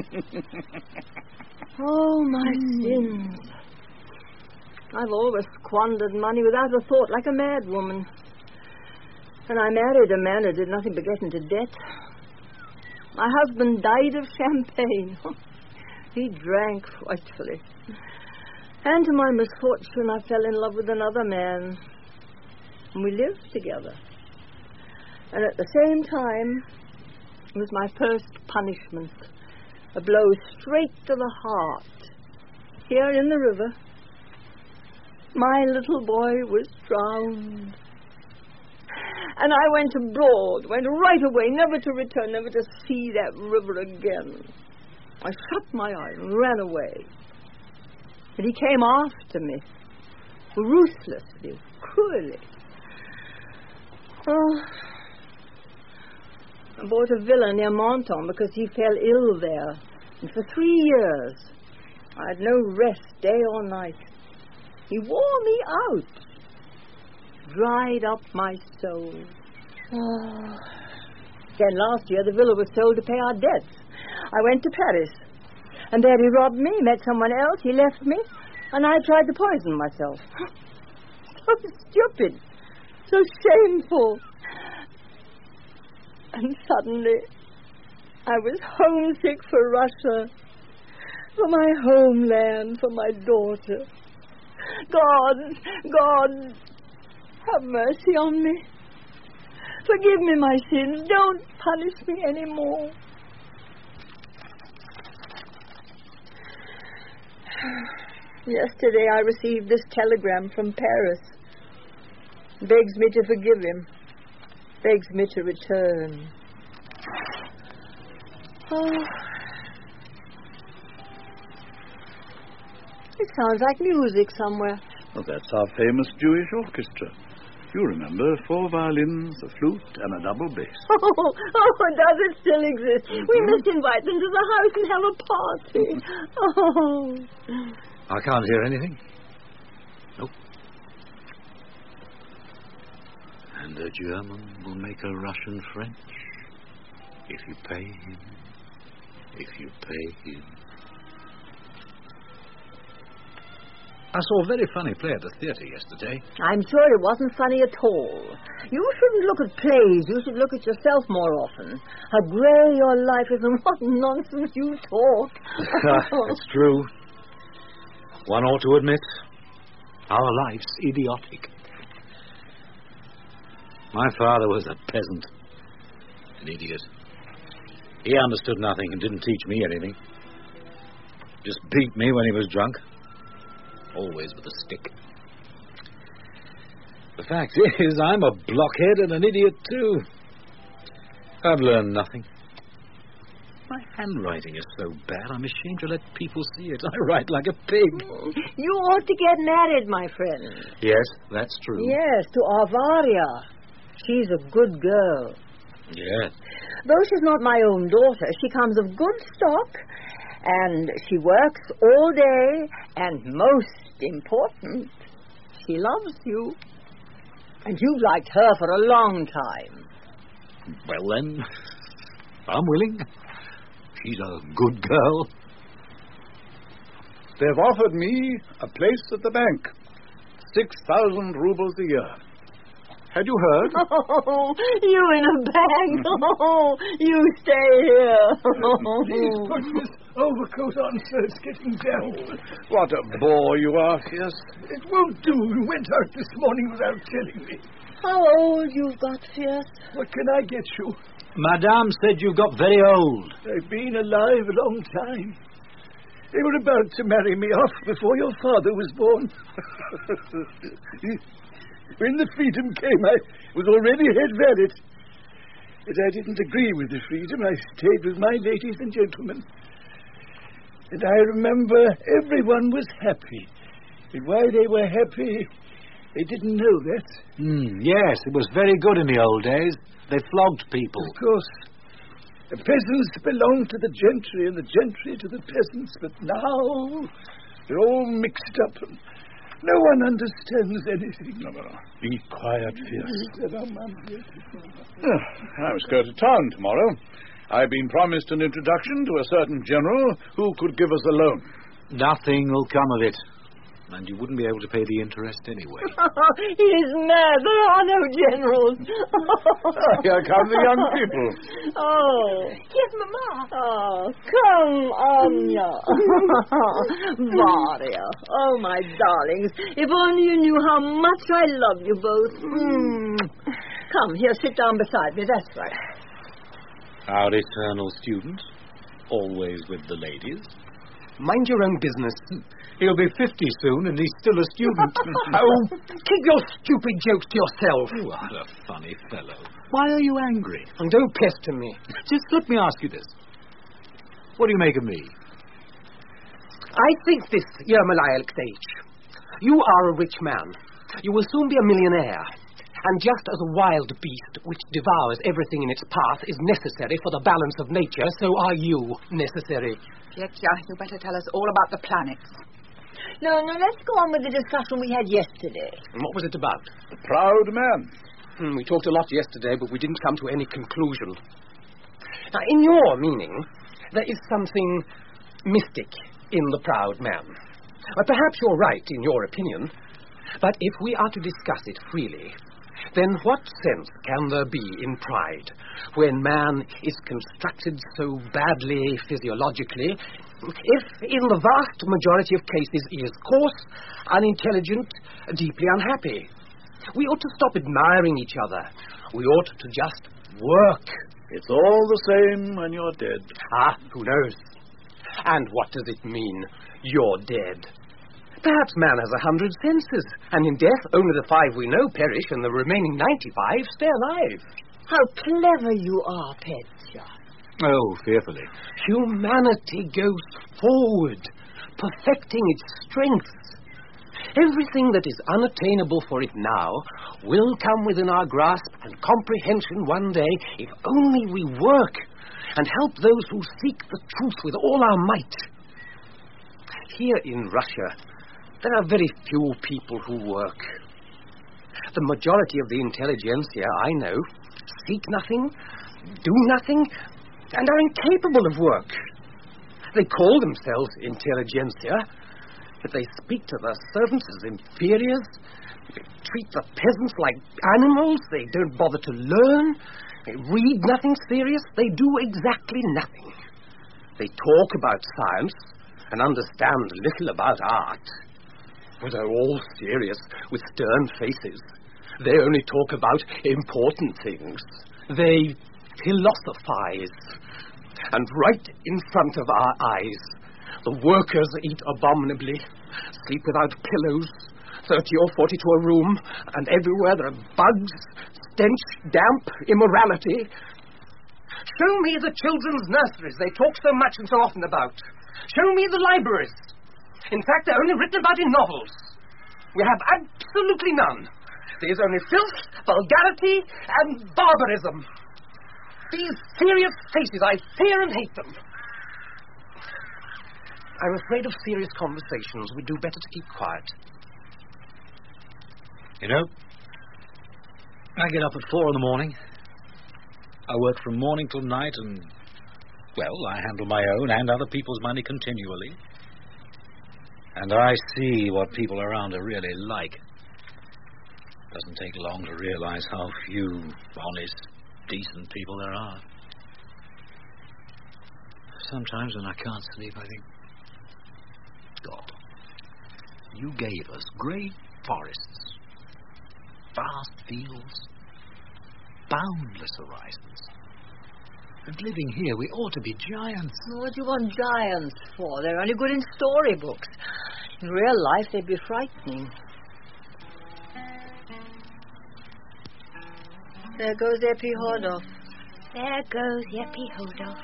Oh, my sins. I've always squandered money without a thought, like a mad woman. And I married a man who did nothing but get into debt. My husband died of champagne. He drank frightfully. And to my misfortune, I fell in love with another man. And we lived together. And at the same time, it was my first punishment. A blow straight to the heart. Here in the river, my little boy was drowned. And I went abroad, went right away, never to return, never to see that river again. I shut my eyes and ran away. But he came after me, ruthlessly, cruelly. Oh, I bought a villa near Menton because he fell ill there. And for three years, I had no rest day or night. He wore me out. Dried up my soul. Oh. Then last year, the villa was sold to pay our debts. I went to Paris. And there he robbed me, met someone else, he left me, and I tried to poison myself. So stupid. So shameful. And suddenly, I was homesick for Russia, for my homeland, for my daughter. God, God, have mercy on me. Forgive me my sins. Don't punish me anymore. Yesterday I received this telegram from Paris. Begs me to forgive him. Begs me to return. Oh. It sounds like music somewhere. Well, that's our famous Jewish orchestra. You remember, four violins, a flute, and a double bass. Oh, oh, does it still exist? Mm-hmm. We must invite them to the house and have a party. Oh. I can't hear anything. Nope. And a German will make a Russian French if you pay him. If you pay him. I saw a very funny play at the theatre yesterday. I'm sure it wasn't funny at all. You shouldn't look at plays. You should look at yourself more often. How grey your life is and what nonsense you talk. It's true. One ought to admit, our life's idiotic. My father was a peasant. An idiot. He understood nothing and didn't teach me anything. Just beat me when he was drunk. Always with a stick. The fact is, I'm a blockhead and an idiot, too. I've learned nothing. My handwriting is so bad, I'm ashamed to let people see it. I write like a pig. You ought to get married, my friend. Yes, that's true. Yes, to Arvaria. She's a good girl. Yes. Though she's not my own daughter, she comes of good stock, and she works all day, and most important, she loves you. And you've liked her for a long time. Well, then, I'm willing. She's a good girl. They've offered me a place at the bank. Six thousand rubles a year. Had you heard? Oh, you in a bank. Oh, you stay here. Please put this overcoat on, sir. It's getting down. What a bore you are, Fierce. It won't do. You went out this morning without telling me. How old you've got, Fierce? What can I get you? Madame said you got very old. I've been alive a long time. They were about to marry me off before your father was born. When the freedom came, I was already head valet. But I didn't agree with the freedom. I stayed with my ladies and gentlemen. And I remember everyone was happy. And why they were happy, they didn't know that. Mm, yes, it was very good in the old days. They flogged people. Of course. The peasants belonged to the gentry and the gentry to the peasants. But now they're all mixed up and no one understands anything. No, no, no. Be quiet, Fierce. Oh, I must go to town tomorrow. I've been promised an introduction to a certain general who could give us a loan. Nothing will come of it. And you wouldn't be able to pay the interest anyway. He's mad. There are no generals. Ah, here come the young people. Oh. Here's Mama. Oh, come on, Varia. Oh, my darlings. If only you knew how much I love you both. Mm. Come, here, sit down beside me. That's right. Our eternal student. Always with the ladies. Mind your own business. He'll be fifty soon, and he's still a student. Oh, keep your stupid jokes to yourself. What a funny fellow. Why are you angry? And don't pester me. Just let me ask you this. What do you make of me? I think this, Yermolai Alexeyevich. You are a rich man. You will soon be a millionaire. And just as a wild beast which devours everything in its path is necessary for the balance of nature, so are you necessary. Pietja, you better tell us all about the planets. No, no, let's go on with the discussion we had yesterday. And what was it about? The proud man. Hmm, we talked a lot yesterday, but we didn't come to any conclusion. Now, in your meaning, there is something mystic in the proud man. Well, perhaps you're right in your opinion, but if we are to discuss it freely, then what sense can there be in pride when man is constructed so badly physiologically, if in the vast majority of cases he is coarse, unintelligent, deeply unhappy? We ought to stop admiring each other. We ought to just work. It's all the same when you're dead. Ah, who knows? And what does it mean, you're dead? Perhaps man has a hundred senses, and in death only the five we know perish, and the remaining ninety-five stay alive. How clever you are, Pietja. Oh, fearfully. Humanity goes forward, perfecting its strengths. Everything that is unattainable for it now will come within our grasp and comprehension one day if only we work and help those who seek the truth with all our might. Here in Russia, there are very few people who work. The majority of the intelligentsia I know seek nothing, do nothing, and are incapable of work. They call themselves intelligentsia, but they speak to their servants as inferiors. They treat the peasants like animals. They don't bother to learn. They read nothing serious. They do exactly nothing. They talk about science and understand little about art. But they're all serious, with stern faces. They only talk about important things. They philosophize. And right in front of our eyes, the workers eat abominably, sleep without pillows, thirty or forty to a room, and everywhere there are bugs, stench, damp, immorality. Show me the children's nurseries they talk so much and so often about. Show me the libraries. In fact, they're only written about in novels. We have absolutely none. There is only filth, vulgarity, and barbarism. These serious faces, I fear and hate them. I'm afraid of serious conversations. We'd do better to keep quiet. You know, I get up at four in the morning. I work from morning till night, and, well, I handle my own and other people's money continually. And I see what people around are really like. Doesn't take long to realize how few honest, decent people there are. Sometimes when I can't sleep, I think, God, you gave us great forests, vast fields, boundless horizons. And living here, we ought to be giants. What do you want giants for? They're only good in storybooks. In real life, they'd be frightening. There goes Epi Hodov. There goes Epi Hodov.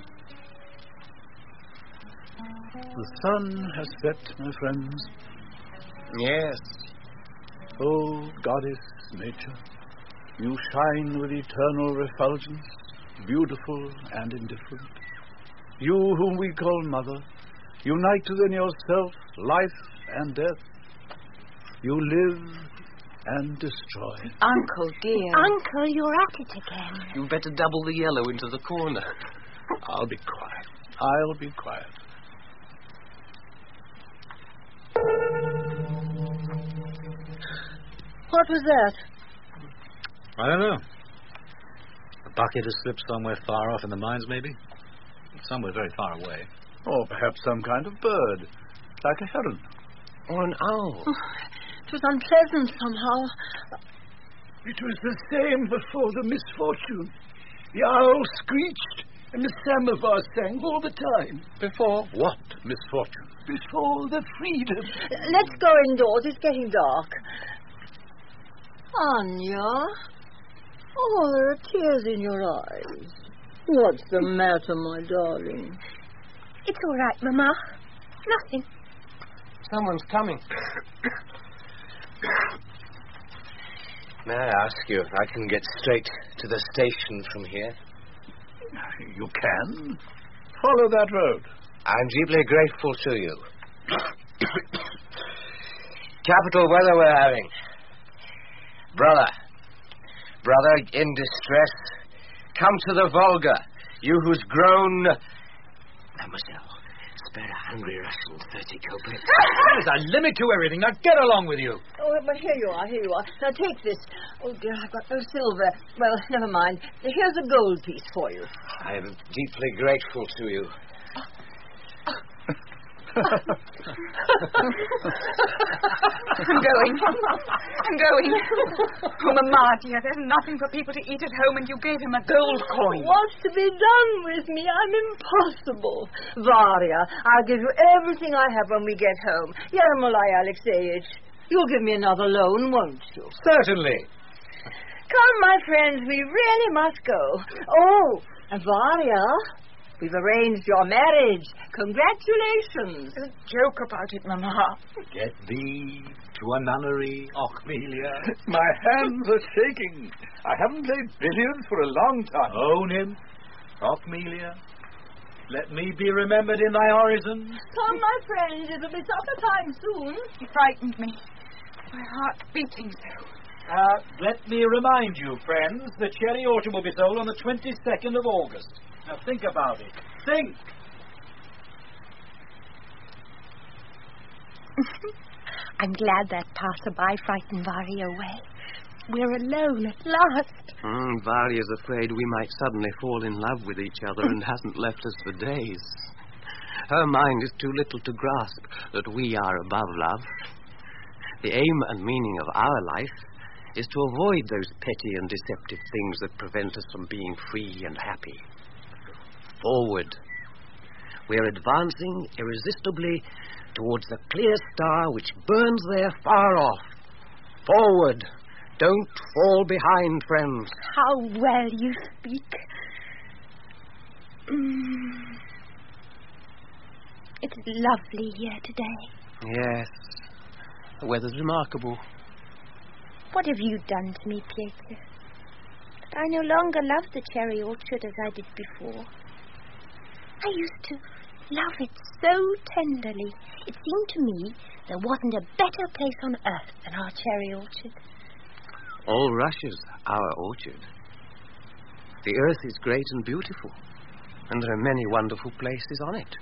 The sun has set, my friends. Yes. Oh, goddess nature, you shine with eternal refulgence, beautiful and indifferent. You whom we call mother, unite within yourself life and death. You live and destroy. Uncle, dear. Uncle, you're at it again. You'd better double the yellow into the corner. I'll be quiet. I'll be quiet. What was that? I don't know. A bucket has slipped somewhere far off in the mines, maybe? Somewhere very far away. Or perhaps some kind of bird, like a heron. Or an owl. Oh, it was unpleasant somehow. It was the same before the misfortune. The owl screeched and the samovar sang all the time. Before what misfortune? Before the freedom. Let's go indoors. It's getting dark. Anya? Oh, there are tears in your eyes. What's the matter, my darling? It's all right, Mama. Nothing. Someone's coming. May I ask you if I can get straight to the station from here? You can. Follow that road. I'm deeply grateful to you. Capital weather we're having. Brother, brother in distress, come to the Volga, you who's grown... Mademoiselle, spare a hungry Russian thirty kopecks. There's a limit to everything. Now get along with you. Oh, but here you are, here you are. Now take this. Oh, dear, I've got no silver. Well, never mind. Here's a gold piece for you. I am deeply grateful to you. I'm going. I'm going. Oh, Mamma, dear, there's nothing for people to eat at home, and you gave him a gold coin. What's to be done with me? I'm impossible. Varya, I'll give you everything I have when we get home. Yermolai Alexeyevich, you'll give me another loan, won't you? Certainly. Come, my friends, we really must go. Oh, and Varya... we've arranged your marriage. Congratulations. A joke about it, Mamma. Get thee to a nunnery, Ochmelia. My hands are shaking. I haven't played billiards for a long time. Own him, Ochmelia. Let me be remembered in thy horizon. Come, my friends, it'll be supper time soon. He frightened me. My heart's beating so. Uh, let me remind you, friends, the cherry orchard will be sold on the twenty-second of August. Now think about it. Think! I'm glad that passerby frightened Varya away. We're alone at last. Mm, Varya's afraid we might suddenly fall in love with each other and hasn't left us for days. Her mind is too little to grasp that we are above love. The aim and meaning of our life is to avoid those petty and deceptive things that prevent us from being free and happy. Forward. We're advancing irresistibly towards the clear star which burns there far off. Forward. Don't fall behind, friends. How well you speak. Mm. It's lovely here today. Yes. The weather's remarkable. What have you done to me, Pieter? That I no longer love the cherry orchard as I did before. I used to love it so tenderly. It seemed to me there wasn't a better place on earth than our cherry orchard. All Russia's our orchard. The earth is great and beautiful, and there are many wonderful places on it.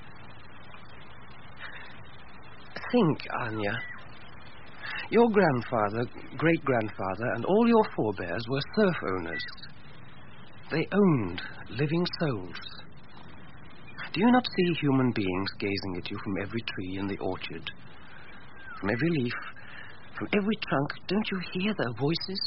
Think, Anya. Your grandfather, great-grandfather, and all your forebears were serf owners. They owned living souls. Do you not see human beings gazing at you from every tree in the orchard? From every leaf, from every trunk, don't you hear their voices?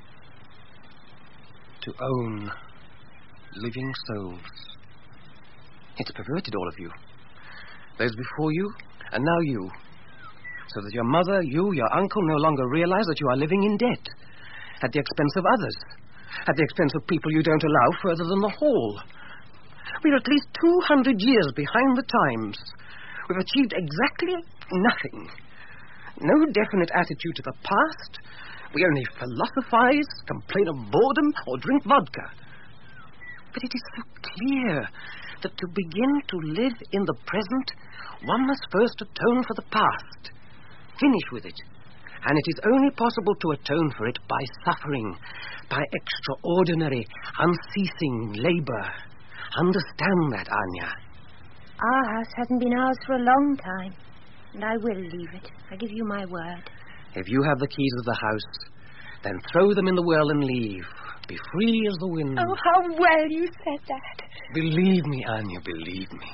To own living souls. It's perverted, all of you. Those before you, and now you. So that your mother, you, your uncle no longer realize that you are living in debt. At the expense of others. At the expense of people you don't allow further than the hall. We're at least two hundred years behind the times. We've achieved exactly nothing. No definite attitude to the past. We only philosophize, complain of boredom, or drink vodka. But it is so clear that to begin to live in the present, one must first atone for the past. Finish with it. And it is only possible to atone for it by suffering, by extraordinary, unceasing labor. Understand that, Anya. Our house hasn't been ours for a long time, and I will leave it. I give you my word. If you have the keys of the house, then throw them in the well and leave. Be free as the wind. Oh, how well you said that. Believe me, Anya, believe me.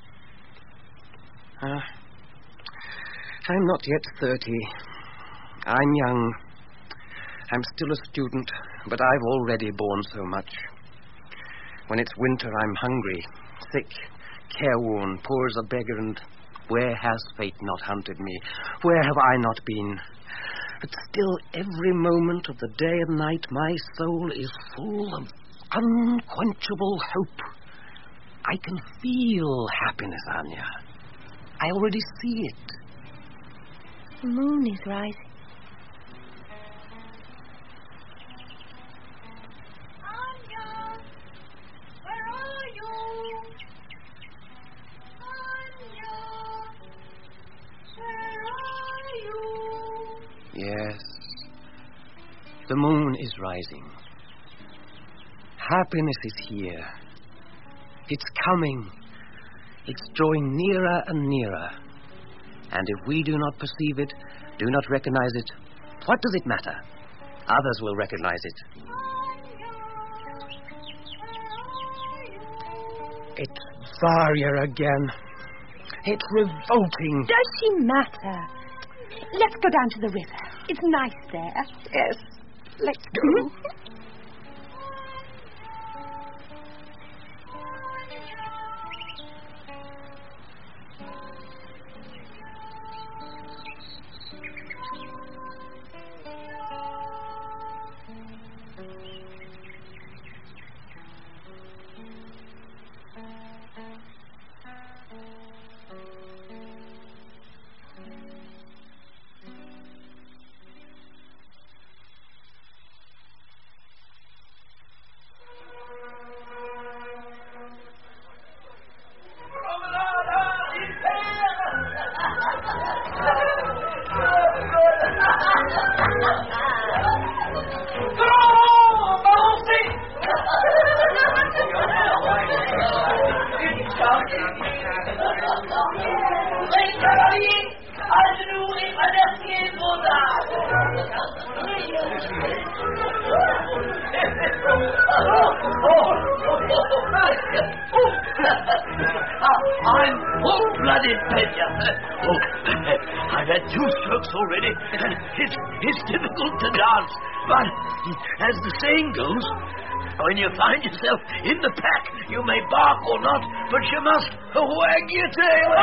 Ah, uh, I'm not yet thirty. I'm young. I'm still a student, but I've already borne so much. When it's winter, I'm hungry, sick, careworn, poor as a beggar, and where has fate not hunted me? Where have I not been? But still, every moment of the day and night, my soul is full of unquenchable hope. I can feel happiness, Anya. I already see it. The moon is rising. The moon is rising. Happiness is here. It's coming. It's drawing nearer and nearer. And if we do not perceive it, do not recognize it, what does it matter? Others will recognize it. It's Varya again. It's revolting. Does she matter? Let's go down to the river. It's nice there. Yes, let's go. I'm full-blooded, Pena. Oh, I've had two strokes already. It's, it's difficult to dance, but as the saying goes, when you find yourself in the pack, you may bark or not, but you must wag your tail.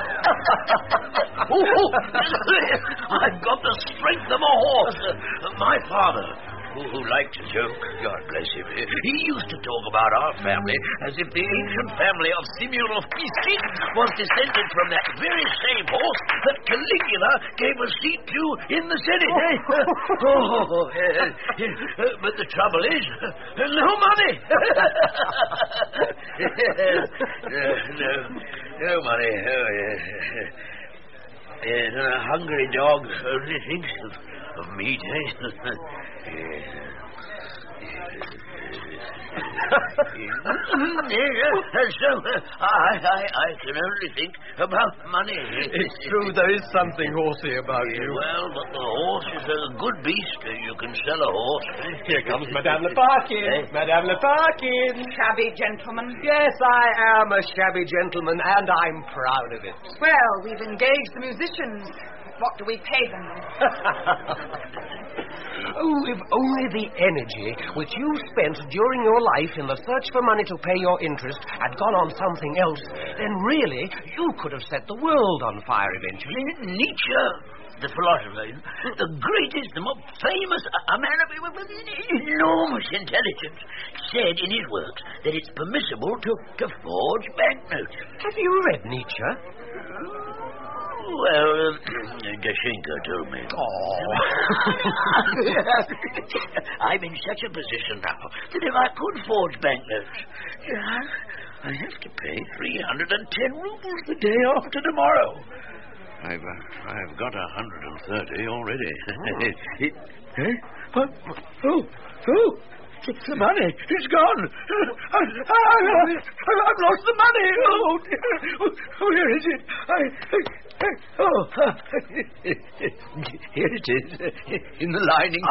Oh, I've got the strength of a horse. My father, who, who liked to joke, God bless him, he used to talk about our family as if the ancient family of Simeonov Piskin was descended from that very same horse that Caligula gave a seat to in the Senate. Eh? Oh, uh, uh, but the trouble is, uh, no money. uh, no, no money. Oh, yeah. Yeah, a hungry dog only thinks of, of meat, eh? yeah. So, uh, I, I, I can only think about money. It's true, there is something horsey about yeah, you. Well, but the horse is a good beast. You can sell a horse. Here comes Madame Leparkin. Eh? Madame Leparkin. Shabby gentleman. Yes, I am a shabby gentleman, and I'm proud of it. Well, we've engaged the musicians. What do we pay them? Oh, if only the energy which you spent during your life in the search for money to pay your interest had gone on something else, then really you could have set the world on fire eventually. Nietzsche, the philosopher, the greatest, the most famous, a man of enormous intelligence, said in his works that it's permissible to, to forge banknotes. Have you read Nietzsche? Well, uh, Gashenka told me. Oh. I'm in such a position now that if I could forge banknotes, I have to pay three hundred ten rubles the day after tomorrow. I've uh, I've got one hundred thirty already. Oh. it, eh? What? Oh, oh. It's the money. It's gone. I, I, I, I've lost the money. Oh, dear. Oh, where is it? I, I, oh, here it is, in the lining.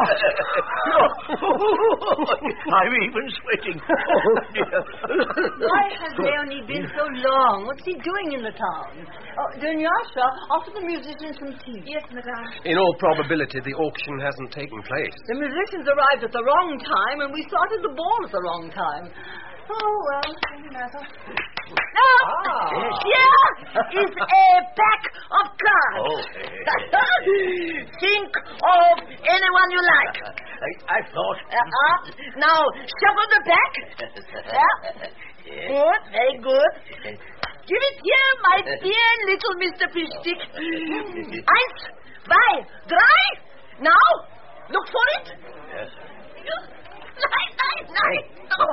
Oh, I'm even sweating. Oh, dear. Why has Leonie been so long? What's he doing in the town? Oh, Dunyasha, offer the musicians some tea. Yes, madame. In all probability, the auction hasn't taken place. The musicians arrived at the wrong time, and we started the ball at the wrong time. Oh, well, doesn't matter. No! Ah. Here is a pack of cards. Oh. Think of anyone you like. I, I thought... Uh-uh. Now, shuffle the pack. Yeah. Good, very good. Give it here, my dear little Mister Fishstick. Eins, zwei, drei. Now, look for it. Yes. Nein, nein, nein. No,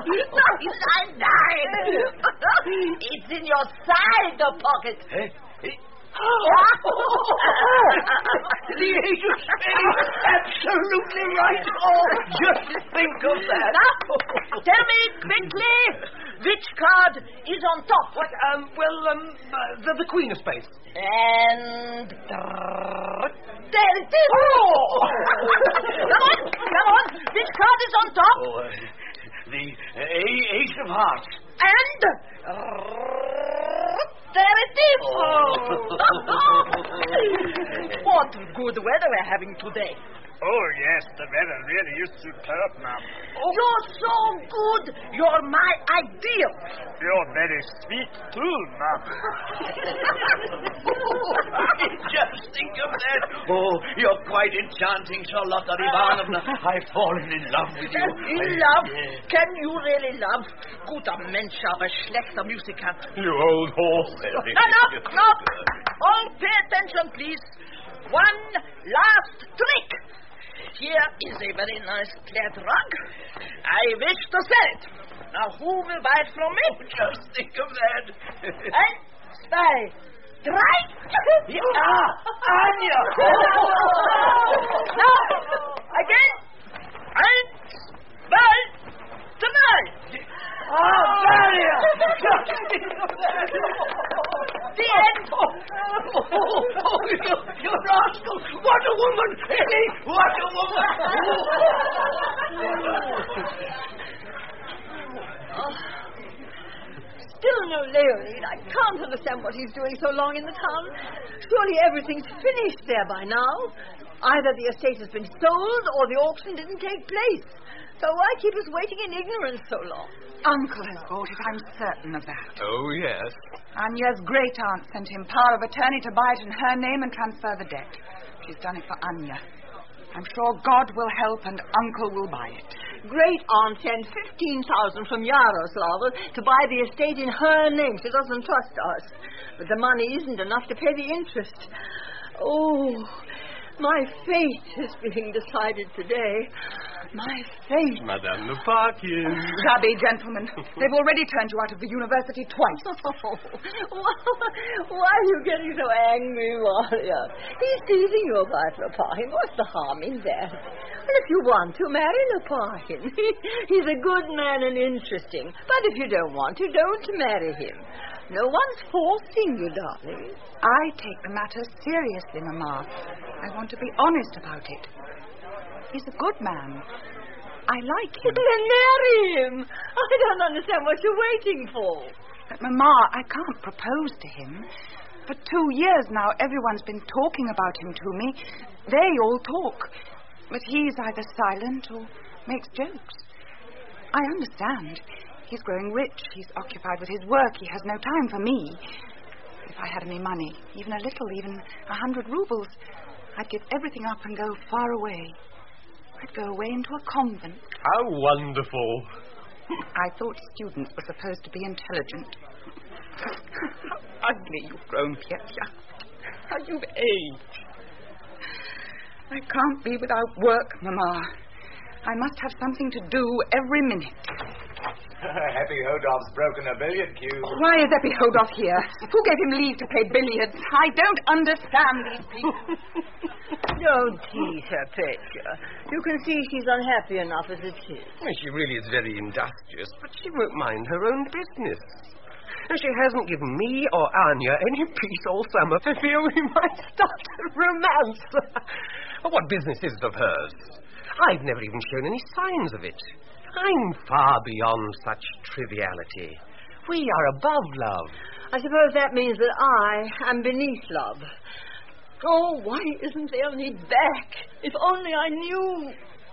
nein, nein, nein. It's in your side pocket. Hey, hey, The age of space. Absolutely right. Oh, just think of that. Now, tell me quickly, which card is on top? What? Um, well, um, uh, the, the Queen of Space. And... there it is. Oh. Come on, come on. Which card is on top? Oh, uh, the uh, Ace of Hearts. And... there it is. Oh. What good weather we're having today. Oh, yes, the weather really is superb, ma'am. You're so good. You're my ideal. You're very sweet, too, ma'am. Just think of that. Oh, you're quite enchanting, Charlotta Ivanovna. I've fallen in love with you. In love? Can you really love? Guter Mensch, aber schlechter Musikant. You old horse. Enough, enough. All pay attention, please. One last trick. Here is a very nice plaid rug. I wish to sell it. Now, who will buy it from me? Just think of that. Ein, zwei, drei. Yeah, Anya. Now, again. Ein, zwei, drei. Oh, Daria. The end. Oh, oh, oh you, you rascal. What a woman. What a woman. Oh. Still no Leonid. I can't understand what he's doing so long in the town. Surely everything's finished there by now. Either the estate has been sold or the auction didn't take place. So why keep us waiting in ignorance so long? Uncle has bought it, I'm certain of that. Oh, yes. Anya's great-aunt sent him power of attorney to buy it in her name and transfer the debt. She's done it for Anya. I'm sure God will help and Uncle will buy it. Great-aunt sent fifteen thousand from Yaroslav to buy the estate in her name. She doesn't trust us. But the money isn't enough to pay the interest. Oh, my fate is being decided today. My fate. Madame Lopakhin. Zabby, gentlemen, they've already turned you out of the university twice. Oh, why are you getting so angry, Maria? He's teasing you about Lopakhin. What's the harm in that? Well, if you want to, marry Lopakhin. He's a good man and interesting. But if you don't want to, don't marry him. No one's forcing you, darling. I take the matter seriously, Mamma. I want to be honest about it. He's a good man. I like him. Then marry him. I don't understand what you're waiting for. But, Mamma, I can't propose to him. For two years now, everyone's been talking about him to me. They all talk. But he's either silent or makes jokes. I understand. He's growing rich. He's occupied with his work. He has no time for me. If I had any money, even a little, even a hundred rubles, I'd give everything up and go far away. I'd go away into a convent. How wonderful. I thought students were supposed to be intelligent. How ugly you've grown, Petya. How you've aged. I can't be without work, Mamma. I must have something to do every minute. Happy Hodov's broken a billiard cue. Why is Eppie Hodov here? Who gave him leave to play billiards? I don't understand these people. Don't tease her, Petya. You can see she's unhappy enough as it is. Well, she really is very industrious, but she won't mind her own business. And she hasn't given me or Anya any peace all summer for fear we might start a romance. What business is it of hers? I've never even shown any signs of it. I'm far beyond such triviality. We are above love. I suppose that means that I am beneath love. Oh, why isn't Leonid back? If only I knew.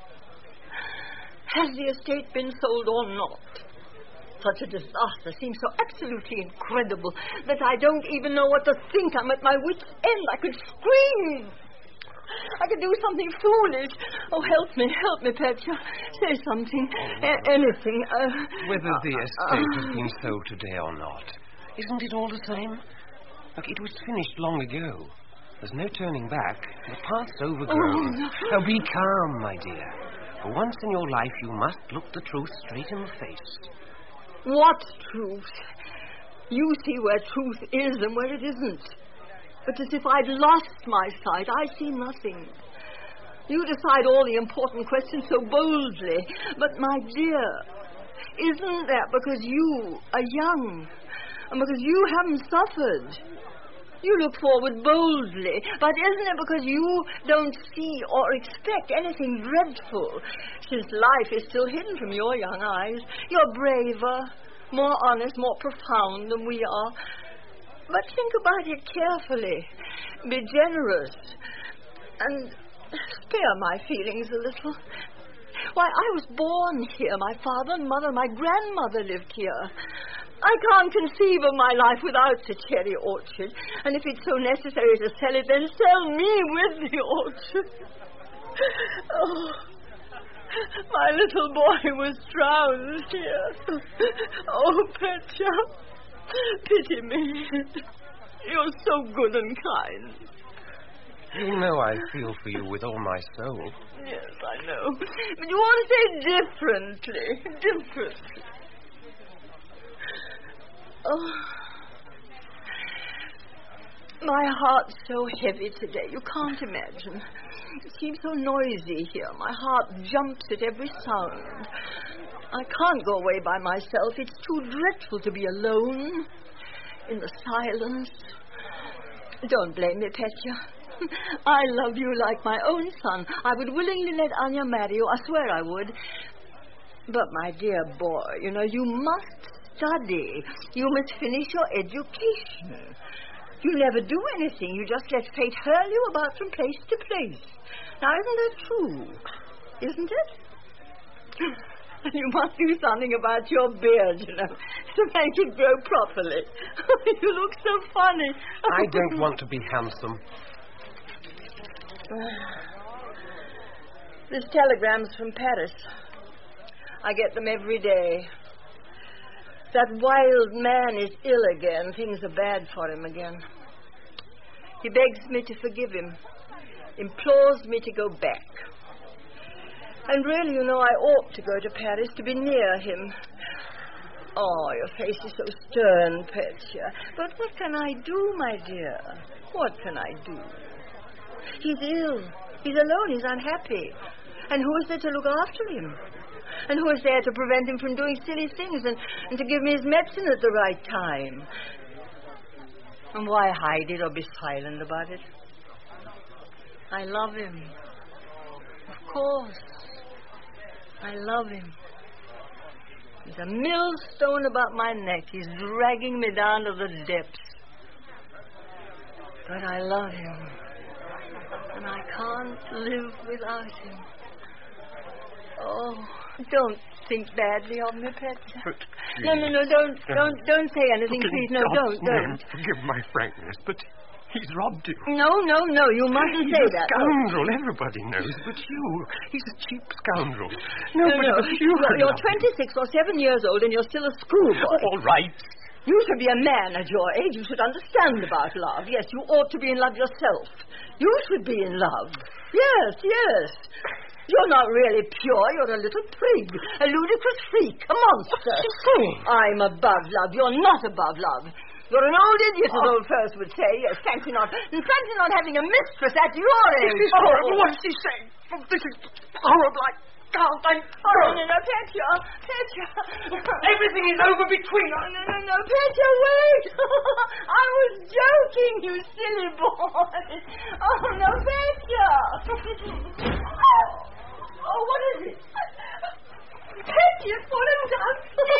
Has the estate been sold or not? Such a disaster seems so absolutely incredible that I don't even know what to think. I'm at my wit's end. I could scream. I could do something foolish. Oh, help me, help me, Petya. Say something, A- anything. Uh, Whether the uh, estate uh, has been sold today or not, isn't it all the same? Look, it was finished long ago. There's no turning back. The path's overgrown. Oh, Now be calm, my dear. For once in your life, you must look the truth straight in the face. What truth? You see where truth is and where it isn't. but as if I'd lost my sight. I see nothing. You decide all the important questions so boldly. But, my dear, isn't that because you are young and because you haven't suffered? You look forward boldly, but isn't it because you don't see or expect anything dreadful? Since life is still hidden from your young eyes, you're braver, more honest, more profound than we are. But think about it carefully. Be generous. And spare my feelings a little. Why, I was born here. My father and mother and my grandmother lived here. I can't conceive of my life without the cherry orchard. And if it's so necessary to sell it, then sell me with the orchard. Oh, my little boy was drowned here. Oh, Petya, pity me. You're so good and kind. You know I feel for you with all my soul. Yes, I know. But you won't say differently. Differently. Oh. My heart's so heavy today, you can't imagine. It seems so noisy here. My heart jumps at every sound. I can't go away by myself. It's too dreadful to be alone in the silence. Don't blame me, Petya. I love you like my own son. I would willingly let Anya marry you. I swear I would. But, my dear boy, you know, you must study. You must finish your education. You never do anything. You just let fate hurl you about from place to place. Now, isn't that true? Isn't it? You must do something about your beard, you know, to make it grow properly. You look so funny. I don't want to be handsome. This telegram's from Paris. I get them every day. That wild man is ill again. Things are bad for him again. He begs me to forgive him, implores me to go back. And really, you know, I ought to go to Paris to be near him. Oh, your face is so stern, Petya. But what can I do, my dear? What can I do? He's ill. He's alone. He's unhappy. And who is there to look after him? And who is there to prevent him from doing silly things and, and to give me his medicine at the right time? And why hide it or be silent about it? I love him. Of course. I love him. He's a millstone about my neck. He's dragging me down to the depths. But I love him. And I can't live without him. Oh, don't think badly of me, Petya. But no, no, no, don't, don't, don't say anything, please. No, don't, don't. Forgive my frankness, but he's robbed you. No, no, no, you mustn't he's say a that. Scoundrel, everybody knows, but you. He's a cheap scoundrel. No, Nobody no, but you. You're, you're twenty-six or seven years old and you're still a schoolboy. All right. You should be a man at your age. You should understand about love. Yes, you ought to be in love yourself. You should be in love. Yes, yes. You're not really pure. You're a little prig, a ludicrous freak, a monster. I'm above love. You're not above love. You're an old idiot, as old First would say. Yes, fancy not, and fancy not having a mistress at your age. This is horrible. What is he saying? This is horrible. I can't. I'm... Oh, no, no, Petya. Petya. Everything is over between us. No, no, no, Petya, wait. I was joking, you silly boy. Oh, no, Petya. Oh, what is it? Petya, fallen down.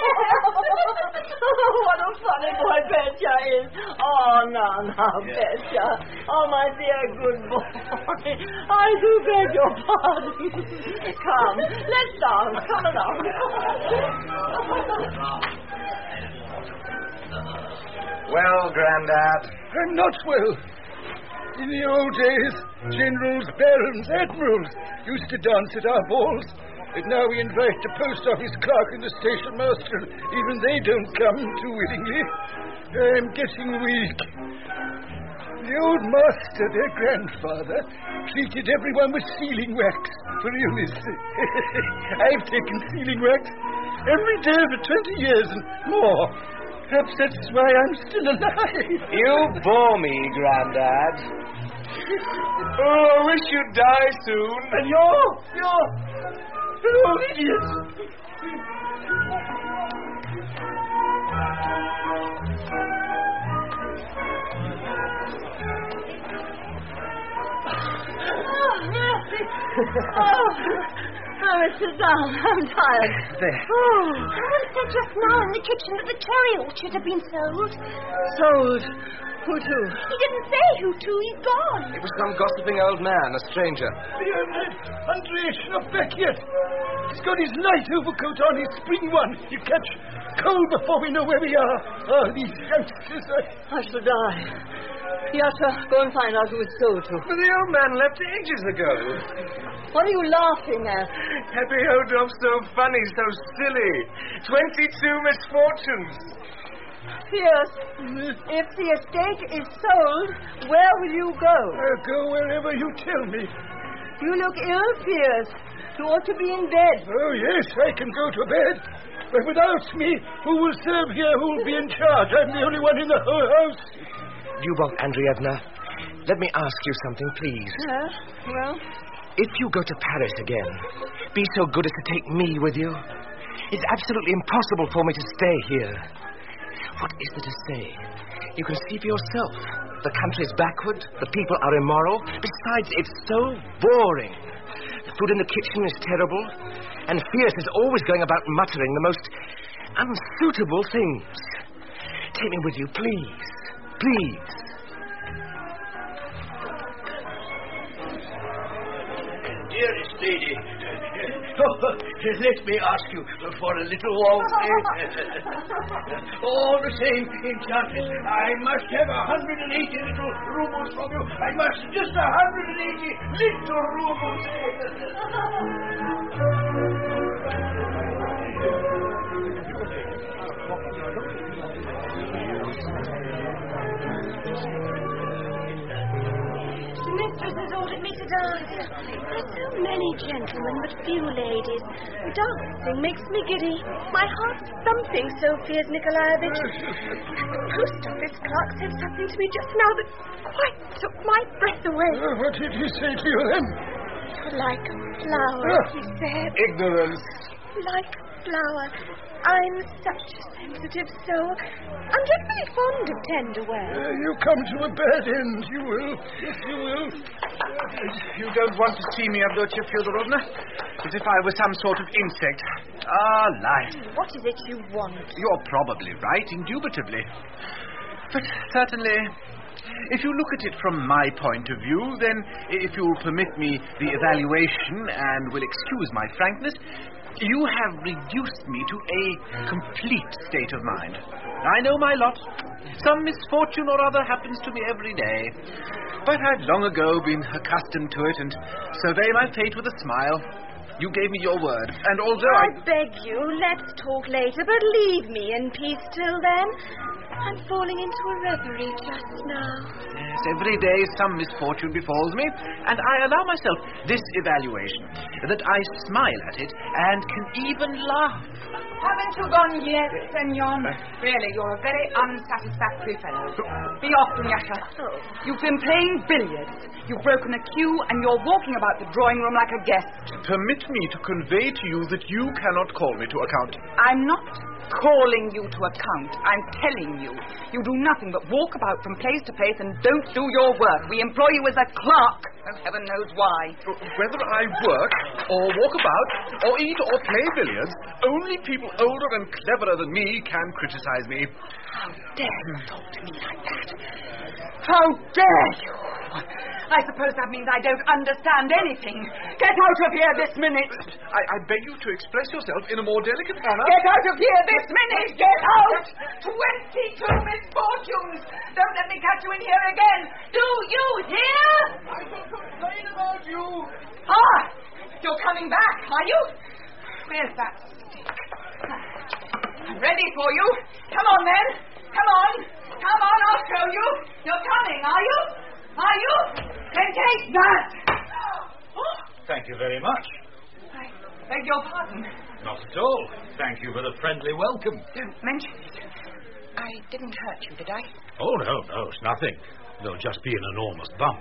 Oh, what a funny boy Petya is. Oh, now, now, Petya. Oh, my dear good boy. I do beg your pardon. Come, let's dance. Come along. Well, Grandad? I'm not well. In the old days, generals, barons, admirals used to dance at our balls. But now we invite the post office clerk and the station master. Even they don't come too willingly. I'm getting weak. The old master, their grandfather, treated everyone with sealing wax for illness. I've taken sealing wax every day for twenty years and more. Perhaps that's why I'm still alive. You bore me, Grandad. Oh, I wish you'd die soon. And you're... you're... you're an idiot. Oh, oh, Mister Down, I'm tired. There. Oh, Someone said just now in the kitchen that the cherry orchard had been sold. sold. Who to? He didn't say who to. He's gone. It was some gossiping old man, a stranger. Leonid, Andre's not back yet. He's got his night overcoat on, his spring one. You catch cold before we know where we are. Oh, these youngsters, I... I shall die. Yasha, go and find out who it's sold to. But the old man left ages ago. What are you laughing at? Happy Hodolph's so funny, so silly. Twenty-two misfortunes. Pierce, if the estate is sold, where will you go? I'll go wherever you tell me. You look ill, Pierce. You ought to be in bed. Oh, yes, I can go to bed. But without me, who will serve here? Who will be in charge? I'm the only one in the whole house. Lyubov Andreevna, let me ask you something, please. Yes, well? If you go to Paris again, be so good as to take me with you. It's absolutely impossible for me to stay here. What is there to say? You can see for yourself. The country is backward. The people are immoral. Besides, it's so boring. The food in the kitchen is terrible. And Fierce is always going about muttering the most unsuitable things. Take me with you, please. Please. Dearest lady, oh, let me ask you for a little waltz. All the same, Enchantress, I must have a hundred and eighty little rubles from you. I must just a hundred and eighty little rubles. The mistress has ordered me to dance. There are so many gentlemen, but few ladies. Dancing makes me giddy. My heart's thumping, Sophias Nikolaevich. The post office clerk said something to me just now that quite took my breath away. Uh, what did he say to you then? Like a flower, Ah. he said. Ignorance. Like a flower. I'm such a sensitive soul. I'm dreadfully fond of tender wear. Uh, you come to a bad end, you will. Yes, you will. You don't want to see me, Avdotya Fyodorovna? As if I were some sort of insect. Ah, life. What is it you want? You're probably right, indubitably. But certainly, if you look at it from my point of view, then, if you'll permit me the evaluation and will excuse my frankness, you have reduced me to a complete state of mind. I know my lot. Some misfortune or other happens to me every day. But I've long ago been accustomed to it and survey my fate with a smile. You gave me your word, and although I... I beg you, let's talk later, but leave me in peace till then. I'm falling into a reverie just now. Yes, every day some misfortune befalls me, and I allow myself this evaluation, that I smile at it and can even laugh. Haven't you gone yet, Semyon? Really, you're a very unsatisfactory fellow. Be off, Dunyasha. Oh. You've been playing billiards. You've broken a cue, and you're walking about the drawing room like a guest. Permit me to convey to you that you cannot call me to account. I'm not calling you to account. I'm telling you. You do nothing but walk about from place to place and don't do your work. We employ you as a clerk. Oh, heaven knows why. Whether I work, or walk about, or eat, or play billiards, only people older and cleverer than me can criticize me. How dare you talk to me like that? How dare you? I suppose that means I don't understand anything. Get out of here this minute. I, I beg you to express yourself in a more delicate manner. Get out of here this minute. Get out. Twenty-two misfortunes. Don't let me catch you in here again. Do you hear? I will complain about you. Ah, you're coming back, are you? Where's that stick? I'm ready for you. Come on, then. Come on. Come on, I'll show you. You're coming, are you? Are you? Then take that. Thank you very much. I beg your pardon. Not at all. Thank you for the friendly welcome. Don't mention it. I didn't hurt you, did I? Oh, no, no, it's nothing. There'll just be an enormous bump.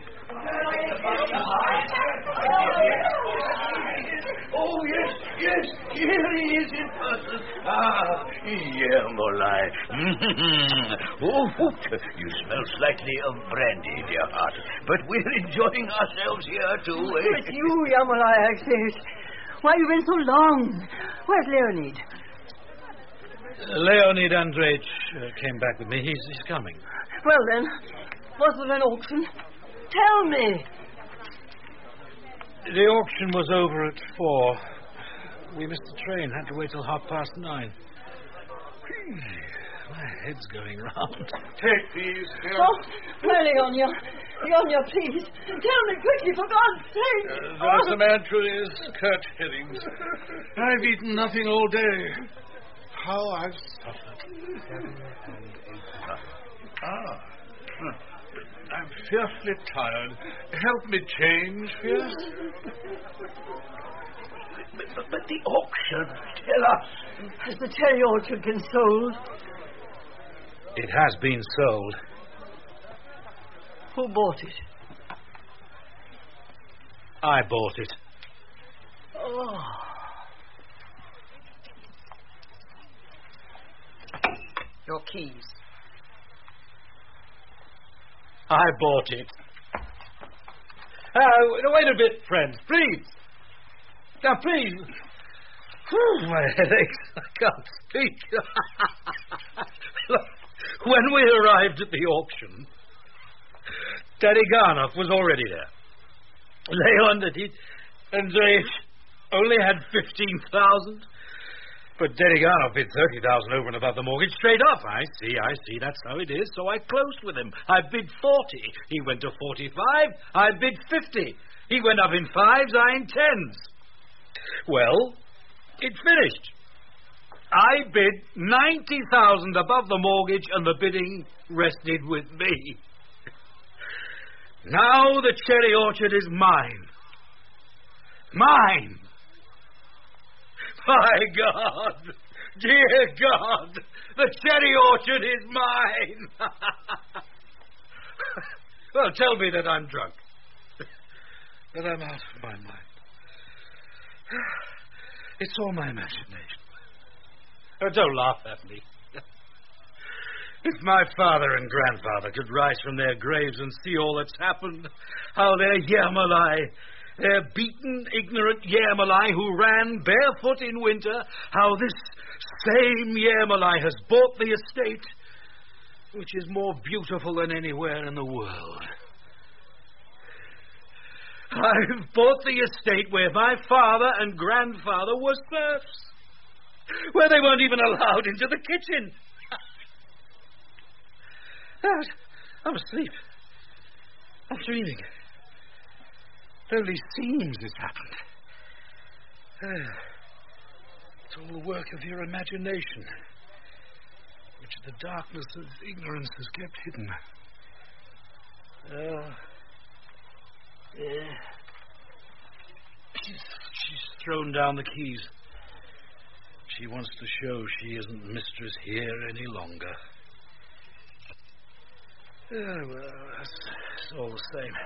Oh, yes, yes, here he is in person. Ah, Yermolai. Oh, you smell slightly of brandy, dear heart. But we're enjoying ourselves here, too, eh? It's you, Yermolai, Alexis. Why you been so long? Where's Leonid? Uh, Leonid Andreevich uh, came back with me. He's, he's coming. Well, then, was there an auction? Tell me. The auction was over at four. We missed the train. Had to wait till half past nine. My head's going round. Take these. Here. Oh, Leonia. Leonia, please. Tell me quickly, for God's sake. Uh, there's some anchovies, Kurt herrings. I've eaten nothing all day. How I've suffered. Ah. Huh. I'm fearfully tired. Help me change, Fierce. But, but, but the auction, tell us. Has the cherry orchard been sold? It has been sold. Who bought it? I bought it. Oh. Your keys. I bought it. Uh, wait a bit, friends, please. Now, please. Whew, my headaches. I can't speak. When we arrived at the auction, Deriganov was already there. Leon Andreevich only had fifteen thousand. But Deriganov bid thirty thousand over and above the mortgage straight up. I see, I see. That's how it is. So I closed with him. I bid forty. He went to forty-five. I bid fifty. He went up in fives, I in tens. Well, it finished. I bid ninety thousand above the mortgage, and the bidding rested with me. Now the cherry orchard is mine. Mine. My God, dear God, the cherry orchard is mine. Well, tell me that I'm drunk, that I'm out of my mind. It's all my imagination. Oh, don't laugh at me. If my father and grandfather could rise from their graves and see all that's happened, how their Yermolai, their beaten, ignorant Yermolai who ran barefoot in winter, how this same Yermolai has bought the estate, which is more beautiful than anywhere in the world. I've bought the estate where my father and grandfather were serfs, where they weren't even allowed into the kitchen. I'm asleep. I'm dreaming. It only seems it's happened. Uh, it's all the work of your imagination, which the darkness of ignorance has kept hidden. Uh, yeah. She's, she's thrown down the keys. She wants to show she isn't mistress here any longer. Yeah, well, that's, it's all the same.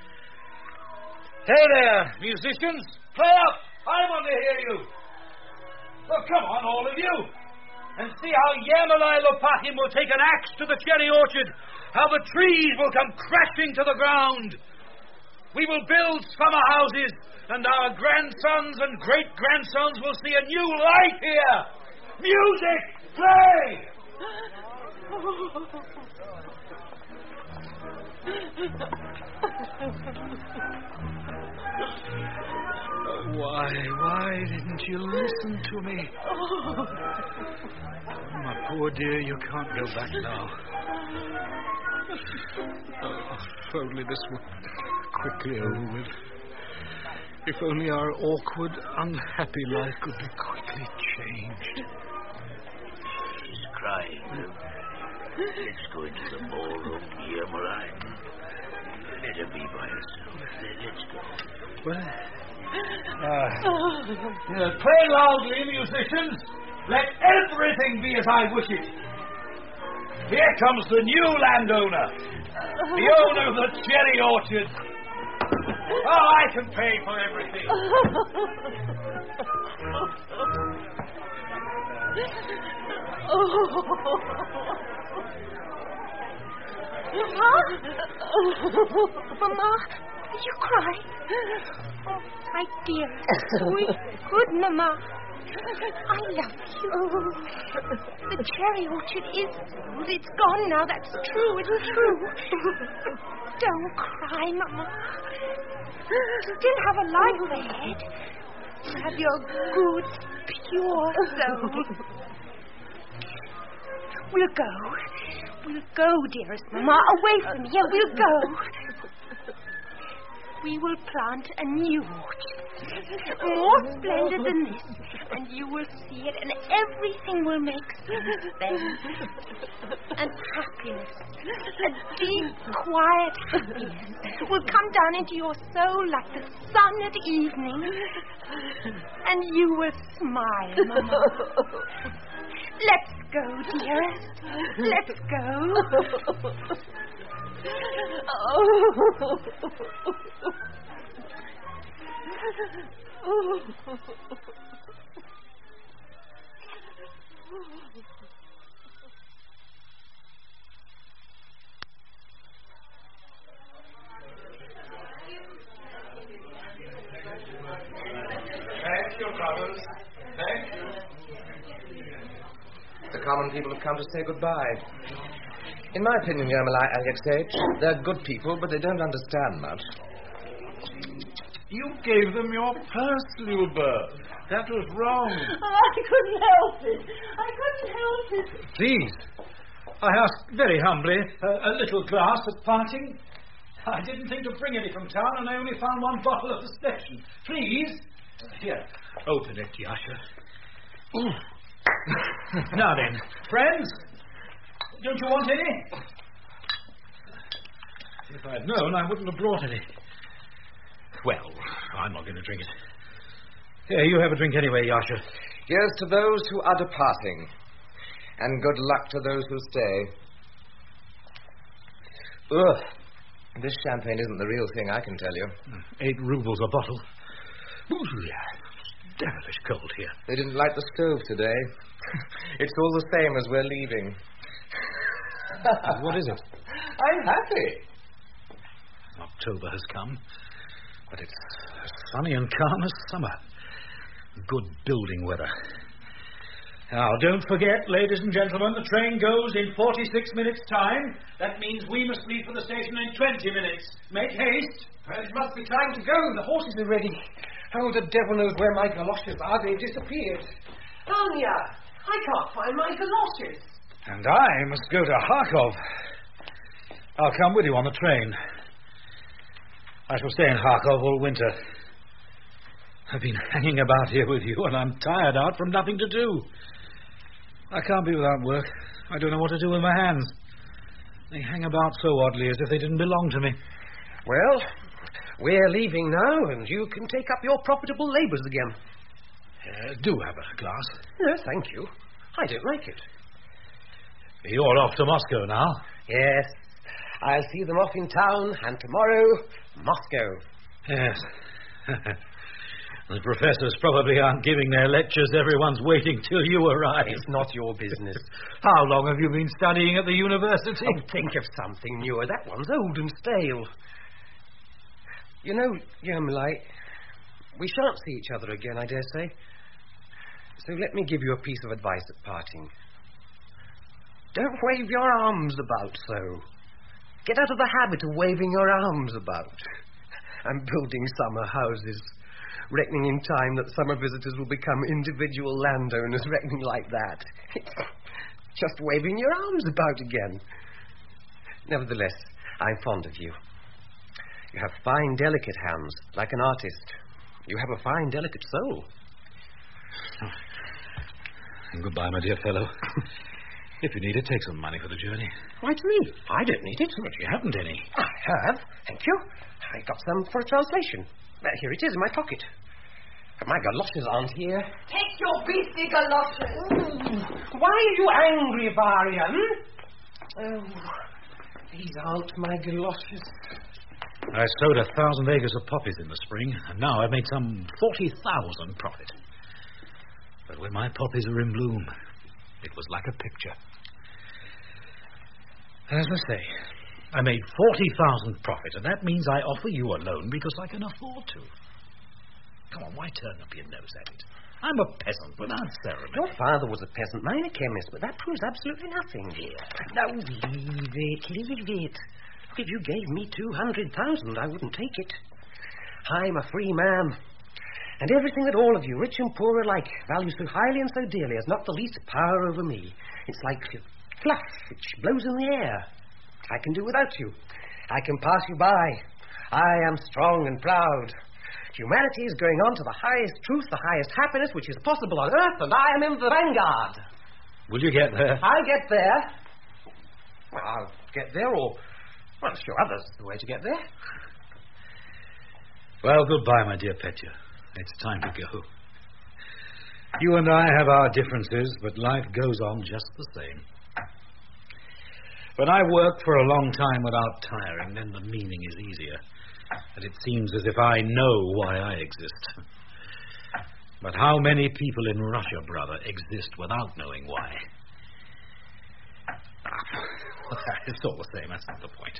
Hey there, musicians! Play up! I want to hear you! Well, come on, all of you! And see how Yermolai Lopakhin will take an axe to the cherry orchard, how the trees will come crashing to the ground. We will build summer houses, and our grandsons and great-grandsons will see a new life here! Music! Play! Why, why didn't you listen to me? Oh, my poor dear, you can't go back now. Oh, if only this were quickly over with. If only our awkward, unhappy life could be quickly changed. She's crying. Let's go into the ballroom, Yermolai. Let her be by herself. Let's go. Well, uh, uh, play loudly, musicians. Let everything be as I wish it. Here comes the new landowner. The owner of the cherry orchard. Oh, I can pay for everything. Huh? Mama, you cry? Oh, my dear, sweet, good Mama. I love you. The cherry orchard is... It's gone now, that's true, it's true. Don't cry, Mama. You still have a life ahead. You have your good, pure soul. We'll go. We'll go, dearest Mama, away from here. We'll go. We will plant a new orchard, more splendid than this, and you will see it, and everything will make sense then. And happiness, a deep, quiet happiness, will come down into your soul like the sun at evening, and you will smile, Mama. Let's go, dearest. Let's go. Oh. Thank you, brothers. Thank you. The common people have come to say goodbye. In my opinion, Yermolai Alexeyevich, they're good people, but they don't understand much. You gave them your purse, Luba. That was wrong. I couldn't help it. I couldn't help it. Please, I ask very humbly uh, a little glass at parting. I didn't think to bring any from town, and I only found one bottle at the station. Please. Uh, here, open it, Yasha. Now then, friends, don't you want any? If I'd known, I wouldn't have brought any. Well, I'm not going to drink it. Here, you have a drink anyway, Yasha. Here's to those who are departing, and good luck to those who stay. Ugh, this champagne isn't the real thing, I can tell you. Eight rubles a bottle. Ooh, yeah. Devilish cold here. They didn't light the stove today. It's all the same as we're leaving. What is it? I'm happy. October has come, but it's as sunny and calm as summer. Good building weather. Now, don't forget, ladies and gentlemen, the train goes in forty-six minutes' time. That means we must leave for the station in twenty minutes. Make haste. Well, it must be time to go. The horses are ready. Oh, the devil knows where my galoshes are. They've disappeared. Anya, I can't find my galoshes. And I must go to Kharkov. I'll come with you on the train. I shall stay in Kharkov all winter. I've been hanging about here with you, and I'm tired out from nothing to do. I can't be without work. I don't know what to do with my hands. They hang about so oddly as if they didn't belong to me. Well, we're leaving now, and you can take up your profitable labours again. Uh, do have a glass. No, thank you. I don't like it. You're off to Moscow now? Yes. I'll see them off in town, and tomorrow, Moscow. Yes. The professors probably aren't giving their lectures. Everyone's waiting till you arrive. It's not your business. How long have you been studying at the university? Oh, think of something newer. That one's old and stale. You know, Yermolai, we shan't see each other again, I dare say. So let me give you a piece of advice at parting. Don't wave your arms about so. Get out of the habit of waving your arms about. I'm building summer houses, reckoning in time that summer visitors will become individual landowners, reckoning like that. It's just waving your arms about again. Nevertheless, I'm fond of you. You have fine, delicate hands, like an artist. You have a fine, delicate soul. Goodbye, my dear fellow. If you need it, take some money for the journey. Why to me? I don't need it. But you haven't any. I have. Thank you. I got some for a translation. Uh, here it is in my pocket. But my galoshes aren't here. Take your beastly galoshes. Ooh. Why are you angry, Varian? Oh, these aren't my galoshes. I sowed a thousand acres of poppies in the spring, and now I've made some forty thousand profit. But when my poppies are in bloom, it was like a picture. As I say, I made forty thousand profit, and that means I offer you a loan because I can afford to. Come on, why turn up your nose at it? I'm a peasant without ceremony. Your father was a peasant, mine a chemist, but that proves absolutely nothing, dear. Now, leave it, leave it. If you gave me two hundred thousand, I wouldn't take it. I'm a free man. And everything that all of you, rich and poor alike, value so highly and so dearly has not the least power over me. It's like fluff which blows in the air. I can do without you. I can pass you by. I am strong and proud. Humanity is going on to the highest truth, the highest happiness which is possible on earth, and I am in the vanguard. Will you get there? I'll get there. Well, I'll get there, or, well, show others the way to get there. Well, goodbye, my dear Petya. It's time to go. You and I have our differences, but life goes on just the same. When I work for a long time without tiring, then the meaning is easier. And it seems as if I know why I exist. But how many people in Russia, brother, exist without knowing why? It's all the same, that's not the point.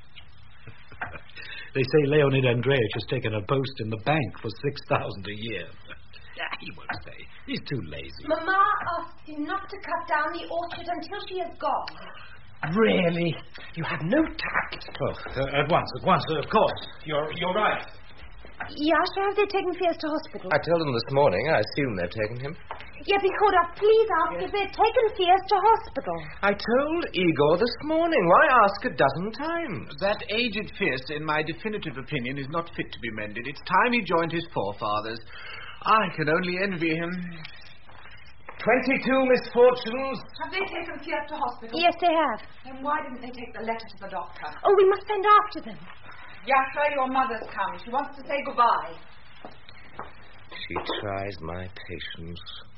They say Leonid Andreevich has taken a post in the bank for six thousand a year. Yeah, he won't stay. He's too lazy. Mama asked him not to cut down the orchard until she is gone. Really? You have no tact. Oh, uh, at once, at once, uh, of course. You're you're right. Yasha, have they taken Fiers to hospital? I told them this morning. I assume they've taken him. Yepikhodov, please ask if they've taken Fiers to hospital. I told Igor this morning. Why ask a dozen times? That aged Fierce, in my definitive opinion, is not fit to be mended. It's time he joined his forefathers. I can only envy him. Twenty-two misfortunes. Have they taken Fiers to hospital? Yes, they have. Then why didn't they take the letter to the doctor? Oh, we must send after them. Yasha, your mother's come. She wants to say goodbye. She tries my patience.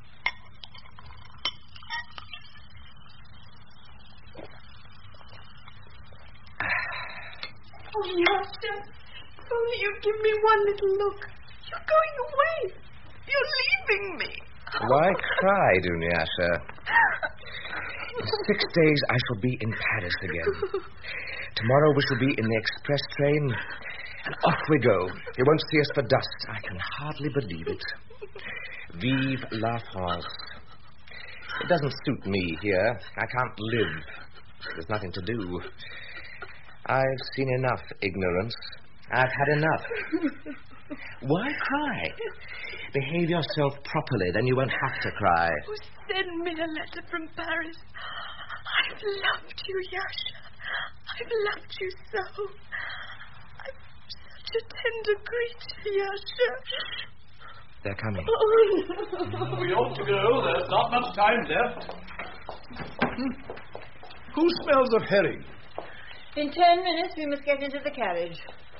Oh, Yasha, only you give me one little look. You're going away. You're leaving me. Why cry, Dunyasha? In six days I shall be in Paris again. Tomorrow we shall be in the express train, and off we go. You won't see us for dust. I can hardly believe it. Vive la France. It doesn't suit me here. I can't live. There's nothing to do. I've seen enough ignorance. I've had enough. Why cry? Behave yourself properly, then you won't have to cry. Oh, send me a letter from Paris. I've loved you, Yasha. I've loved you so. I'm such a tender creature, Yasha. They're coming. Oh. We ought to go. There's not much time left. Who smells of herring? In ten minutes we must get into the carriage.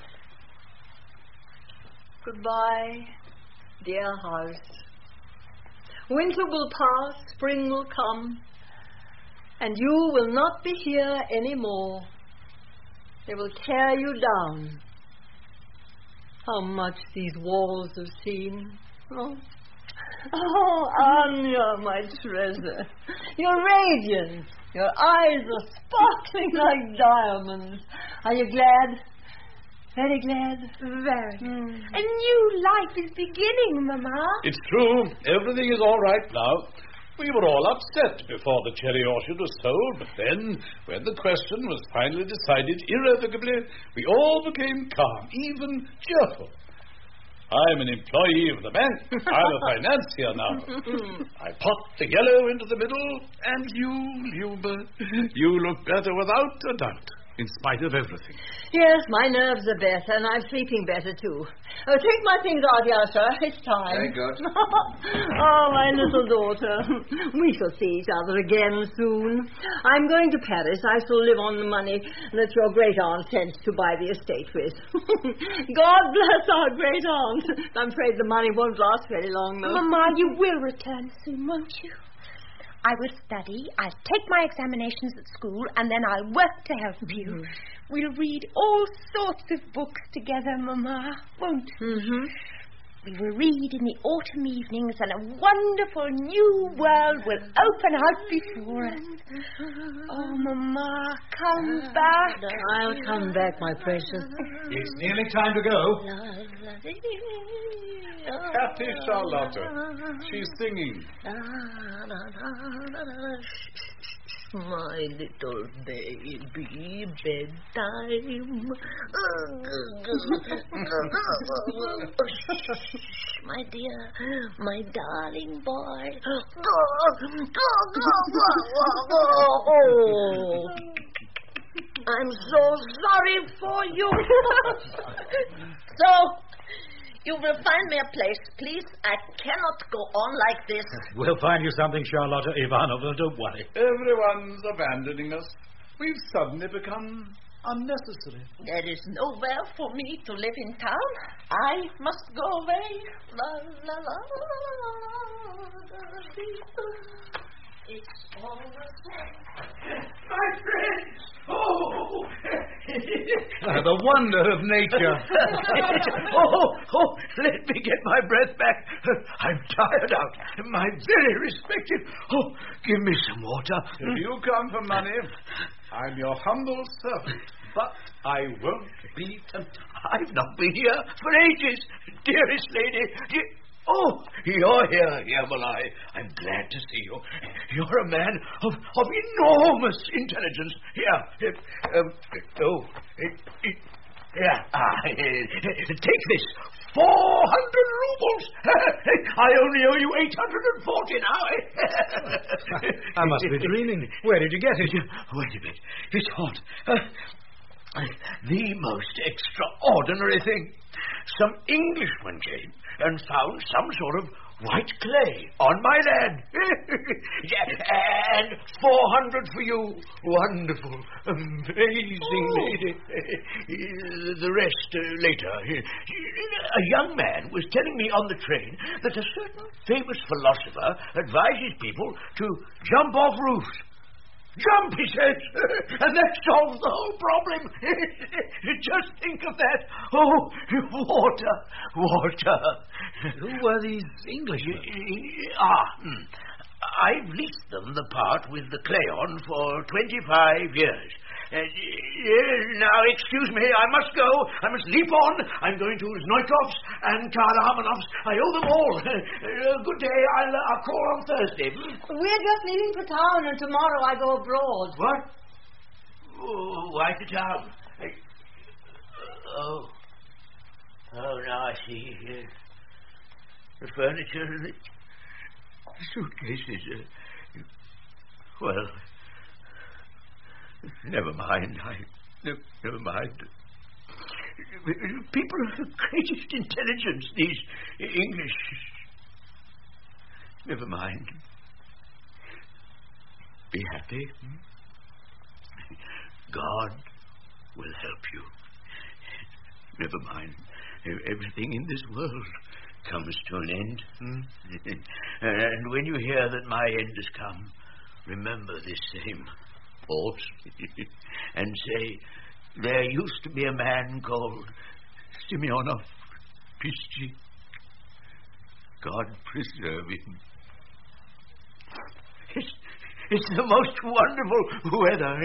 Goodbye, dear house. Winter will pass, spring will come, and you will not be here any more. They will tear you down. How much these walls have seen. Oh, oh Anya, my treasure. You're radiant. Your eyes are sparkling like diamonds. Are you glad? Very glad. Very. Mm. A new life is beginning, Mama. It's true. Everything is all right now. We were all upset before the cherry orchard was sold, but then, when the question was finally decided irrevocably, we all became calm, even cheerful. I'm an employee of the bank. I'm a financier now. I pot the yellow into the middle, and you, Luba, you look better without a doubt, in spite of everything. Yes, my nerves are better, and I'm sleeping better, too. Oh, take my things out, Yasha. It's time. Very good. Oh, my little daughter. We shall see each other again soon. I'm going to Paris. I shall live on the money that your great-aunt sent to buy the estate with. God bless our great-aunt. I'm afraid the money won't last very long, though. Mama, you will return soon, won't you? I will study, I'll take my examinations at school, and then I'll work to help you. Mm-hmm. We'll read all sorts of books together, Mamma, won't we? Mm-hmm. We will read in the autumn evenings, and a wonderful new world will open out before us. Oh, Mamma, come back. I'll come back, my precious. It's nearly time to go. Happy Charlotta. She's singing. My little baby, bedtime. My dear, my darling boy. Oh, I'm so sorry for you. So, you will find me a place, please. I cannot go on like this. We'll find you something, Charlotta Ivanovna, don't worry. Everyone's abandoning us. We've suddenly become unnecessary. There is nowhere for me to live in town. I must go away. La, la, la, la, la. It's all the same. My friends! Oh! Uh, the wonder of nature. oh, oh, let me get my breath back. I'm tired out. My very respected... Oh, give me some water. If you come for money, I'm your humble servant. But I won't be tempted. I've not been here for ages, dearest lady. Dear... Oh, you're here, Yermolai. I'm glad to see you. You're a man of, of enormous intelligence. Here, uh, um, oh, it, it, yeah, ah, take this. Four hundred rubles. I only owe you eight hundred and forty now. I must be dreaming. Where did you get it? Wait a minute. It's hot. Uh, the most extraordinary thing. Some Englishman came and found some sort of white clay on my land. And four hundred for you. Wonderful, amazing oh. lady. The rest uh, later. A young man was telling me on the train that a certain famous philosopher advises people to jump off roofs. Jump, he says, and that solves the whole problem. Just think of that. Oh, water, water. Who were these Englishmen? Ah, I've leased them the part with the clay on for twenty-five years. Uh, now, excuse me, I must go. I must leap on. I'm going to Znojkov's and Karahamonov's. I owe them all. Uh, good day. I'll, uh, I'll call on Thursday. We're just leaving for town, and tomorrow I go abroad. What? Oh, why to town? I, oh. Oh, now I see. Uh, the furniture and the suitcases. Uh, well... Never mind. I no, never mind. People of the greatest intelligence, these English. Never mind. Be happy. God will help you. Never mind. Everything in this world comes to an end. And when you hear that my end has come, remember this same horse and say, there used to be a man called Simeonov Pishchi. God preserve him. It's, it's the most wonderful weather.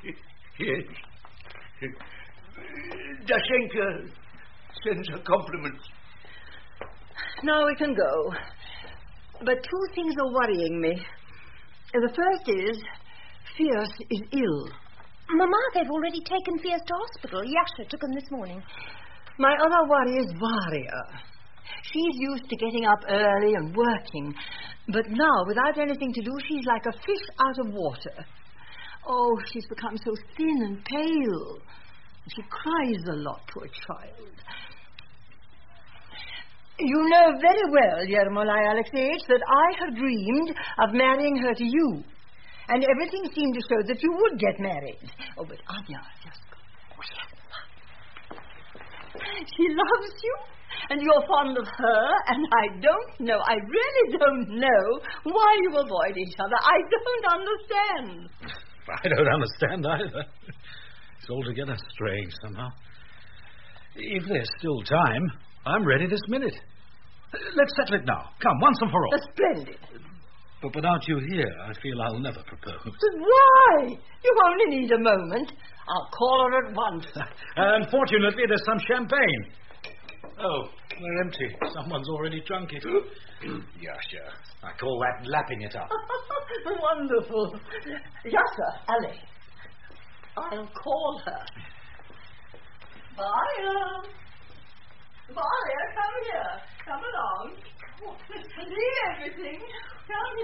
Yes. Dashenka sends her compliments. Now we can go. But two things are worrying me. The first is, Fierce is ill. Mamma, they've already taken Fierce to hospital. Yasha took him this morning. My other worry is Varia. She's used to getting up early and working. But now, without anything to do, she's like a fish out of water. Oh, she's become so thin and pale. She cries a lot, poor child. You know very well, Yermolai Alexeyevich, that I had dreamed of marrying her to you. And everything seemed to show that you would get married. Oh, but Anya, just... Oh, yes. She loves you, and you're fond of her, and I don't know, I really don't know why you avoid each other. I don't understand. I don't understand either. It's altogether strange somehow. If there's still time, I'm ready this minute. Let's settle it now. Come, once and for all. Splendid. But without you here, I feel I'll never propose. But why? You only need a moment. I'll call her at once. Unfortunately, there's some champagne. Oh, they're empty. Someone's already drunk it. Yasha. I call that lapping it up. Wonderful. Yasha, Ali. I'll call her. Maria. Maria, come here. Come along. Leave everything. Come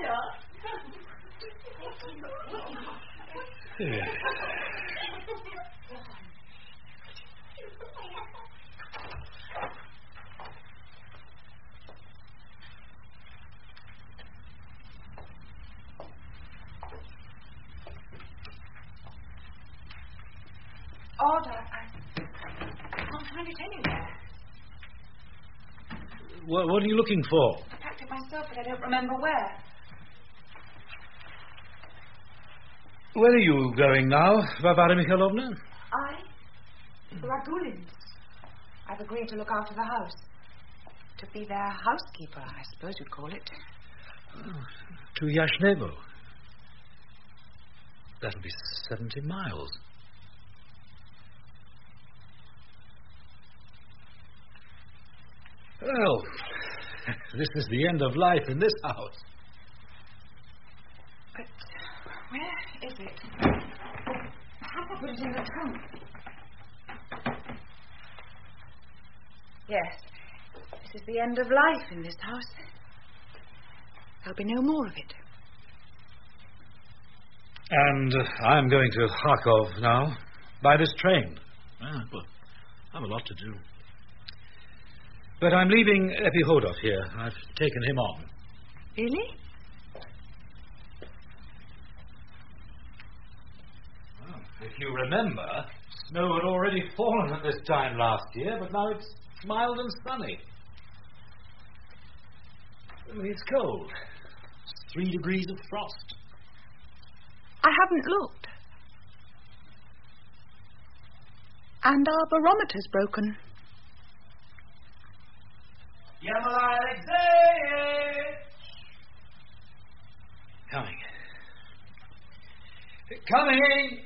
here. Yeah. Odd, I, I can't find it anywhere. What, what are you looking for? I packed it myself, but I don't remember where. Where are you going now, Varvara Mikhailovna? I? The Ragulins. I've agreed to look after the house. To be their housekeeper, I suppose you'd call it. Oh, to Yashnevo. That'll be seventy miles. Well, this is the end of life in this house. But where is it? Perhaps I put it in the trunk. Yes, this is the end of life in this house. There'll be no more of it. And uh, I'm going to Kharkov now, by this train. Ah, well, I have a lot to do. But I'm leaving Epihodov here. I've taken him on. Really? Well, if you remember, snow had already fallen at this time last year, but now it's mild and sunny. It's cold. It's three degrees of frost. I haven't looked. And our barometer's broken. Yamalai Alexeyevich! Coming. Coming!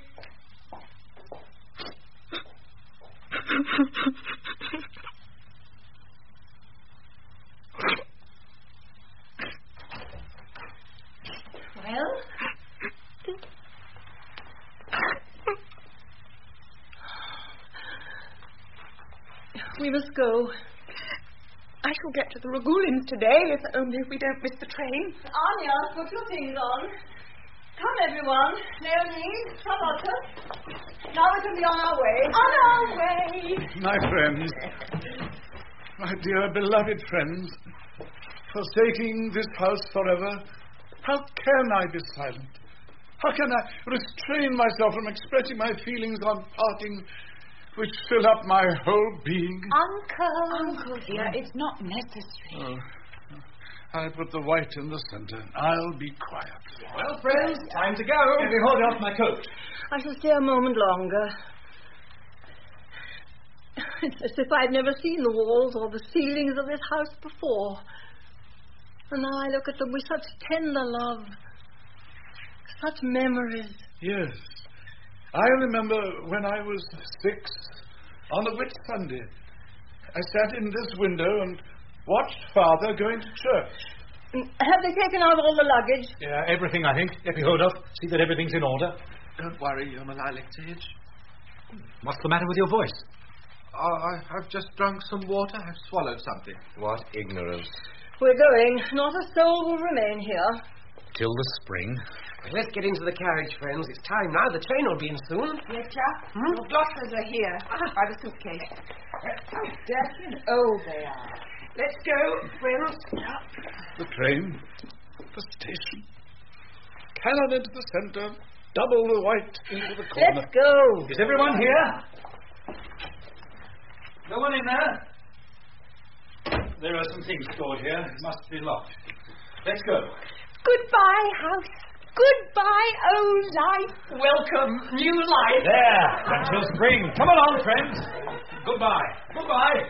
Well? We must go. I shall get to the Ragulins today, if only we don't miss the train. Anya, put your things on. Come, everyone. Leonie, Charlotte. Now we can be on our way. On our way. My friends, my dear beloved friends, forsaking this house forever, how can I be silent? How can I restrain myself from expressing my feelings on parting, which fill up my whole being? Uncle. Uncle, dear, it's not necessary. Oh, I put the white in the center. I'll be quiet. Well, friends, time to go. Let me hold off my coat. I shall stay a moment longer. It's as if I'd never seen the walls or the ceilings of this house before. And now I look at them with such tender love, such memories. Yes. I remember when I was six, on a Whit Sunday, I sat in this window and watched Father going to church. Have they taken out all the luggage? Yeah, everything, I think. Epihodov, see that everything's in order. Don't worry, Yamalai Alexeyevich. What's the matter with your voice? Uh, I, I've just drunk some water. I've swallowed something. What ignorance. We're going. Not a soul will remain here. Till the spring. Well, let's get into the carriage, friends. It's time now. The train will be in soon. Yes, chap. Hmm? Your glasses are here. By the suitcase. How dirty and old they are. Let's go, friends. The train, the station, cannon into the center, double the white into the corner. Let's go. Is everyone here? No one in there? There are some things stored here. It must be locked. Let's go. Goodbye, house. Goodbye, old life. Welcome, new life. There, until spring. Come along, friends. Goodbye. Goodbye.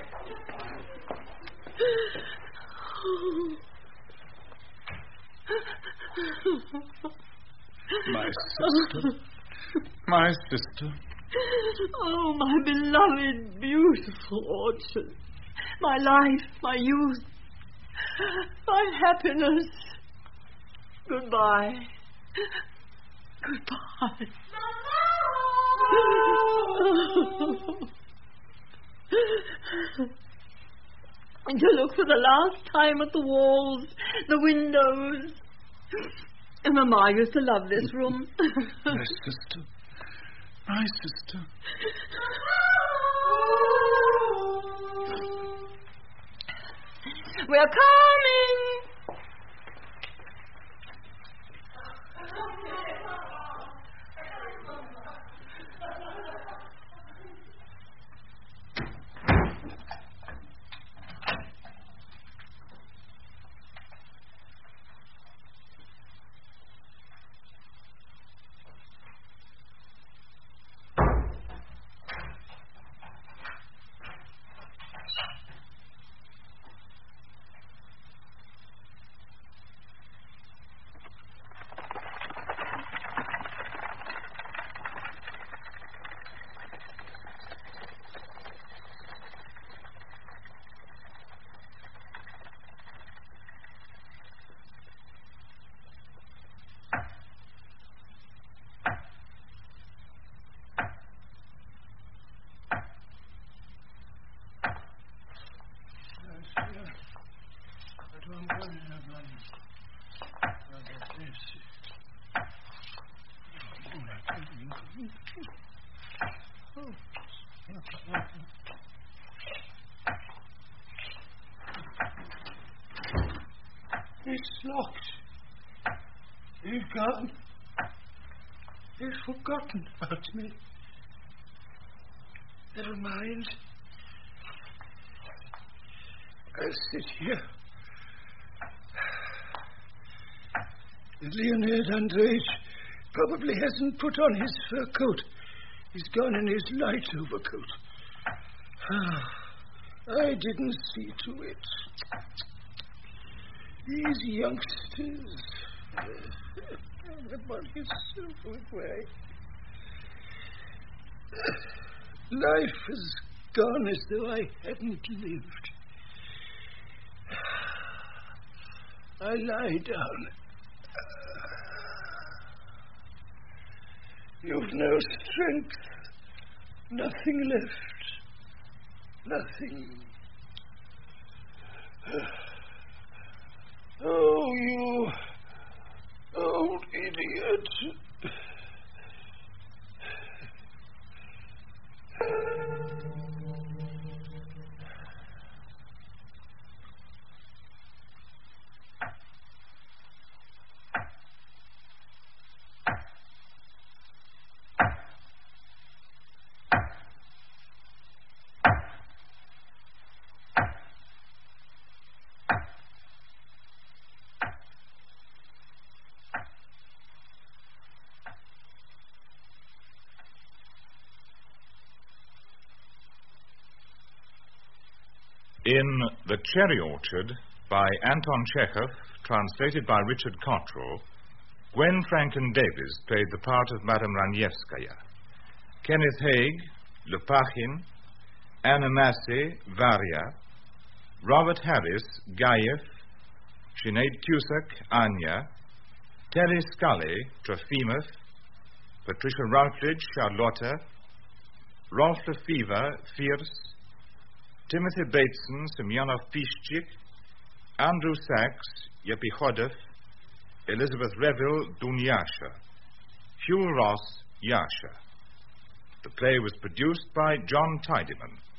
My sister. My sister. Oh, my beloved, beautiful orchard. My life, my youth, my happiness. Goodbye. Goodbye. And to look for the last time at the walls, the windows. And Mamma used to love this room. My sister. My sister. We're coming. It's locked. He's gone. He's forgotten about me. Never mind. I'll sit here. Leonid Andreevich probably hasn't put on his fur coat. He's gone in his light overcoat. I didn't see to it. These youngsters. About his silver way. Life has gone as though I hadn't lived. I lie down. You've no strength. Nothing left. Nothing. Oh, you old idiot. In The Cherry Orchard, by Anton Chekhov, translated by Richard Cottrell, Gwen Franklin Davis played the part of Madame Ranievskaya. Kenneth Haig, Lupachin, Anna Massey, Varya, Robert Harris, Gayev, Sinead Cusack, Anya, Terry Scully, Trofimov, Patricia Routledge, Charlotta, Rolf Lefevre, Fierce, Timothy Bateson, Semyonov Pishchik, Andrew Sachs, Yepichodov, Elizabeth Reville, Dunyasha, Hugh Ross, Yasha. The play was produced by John Tidyman.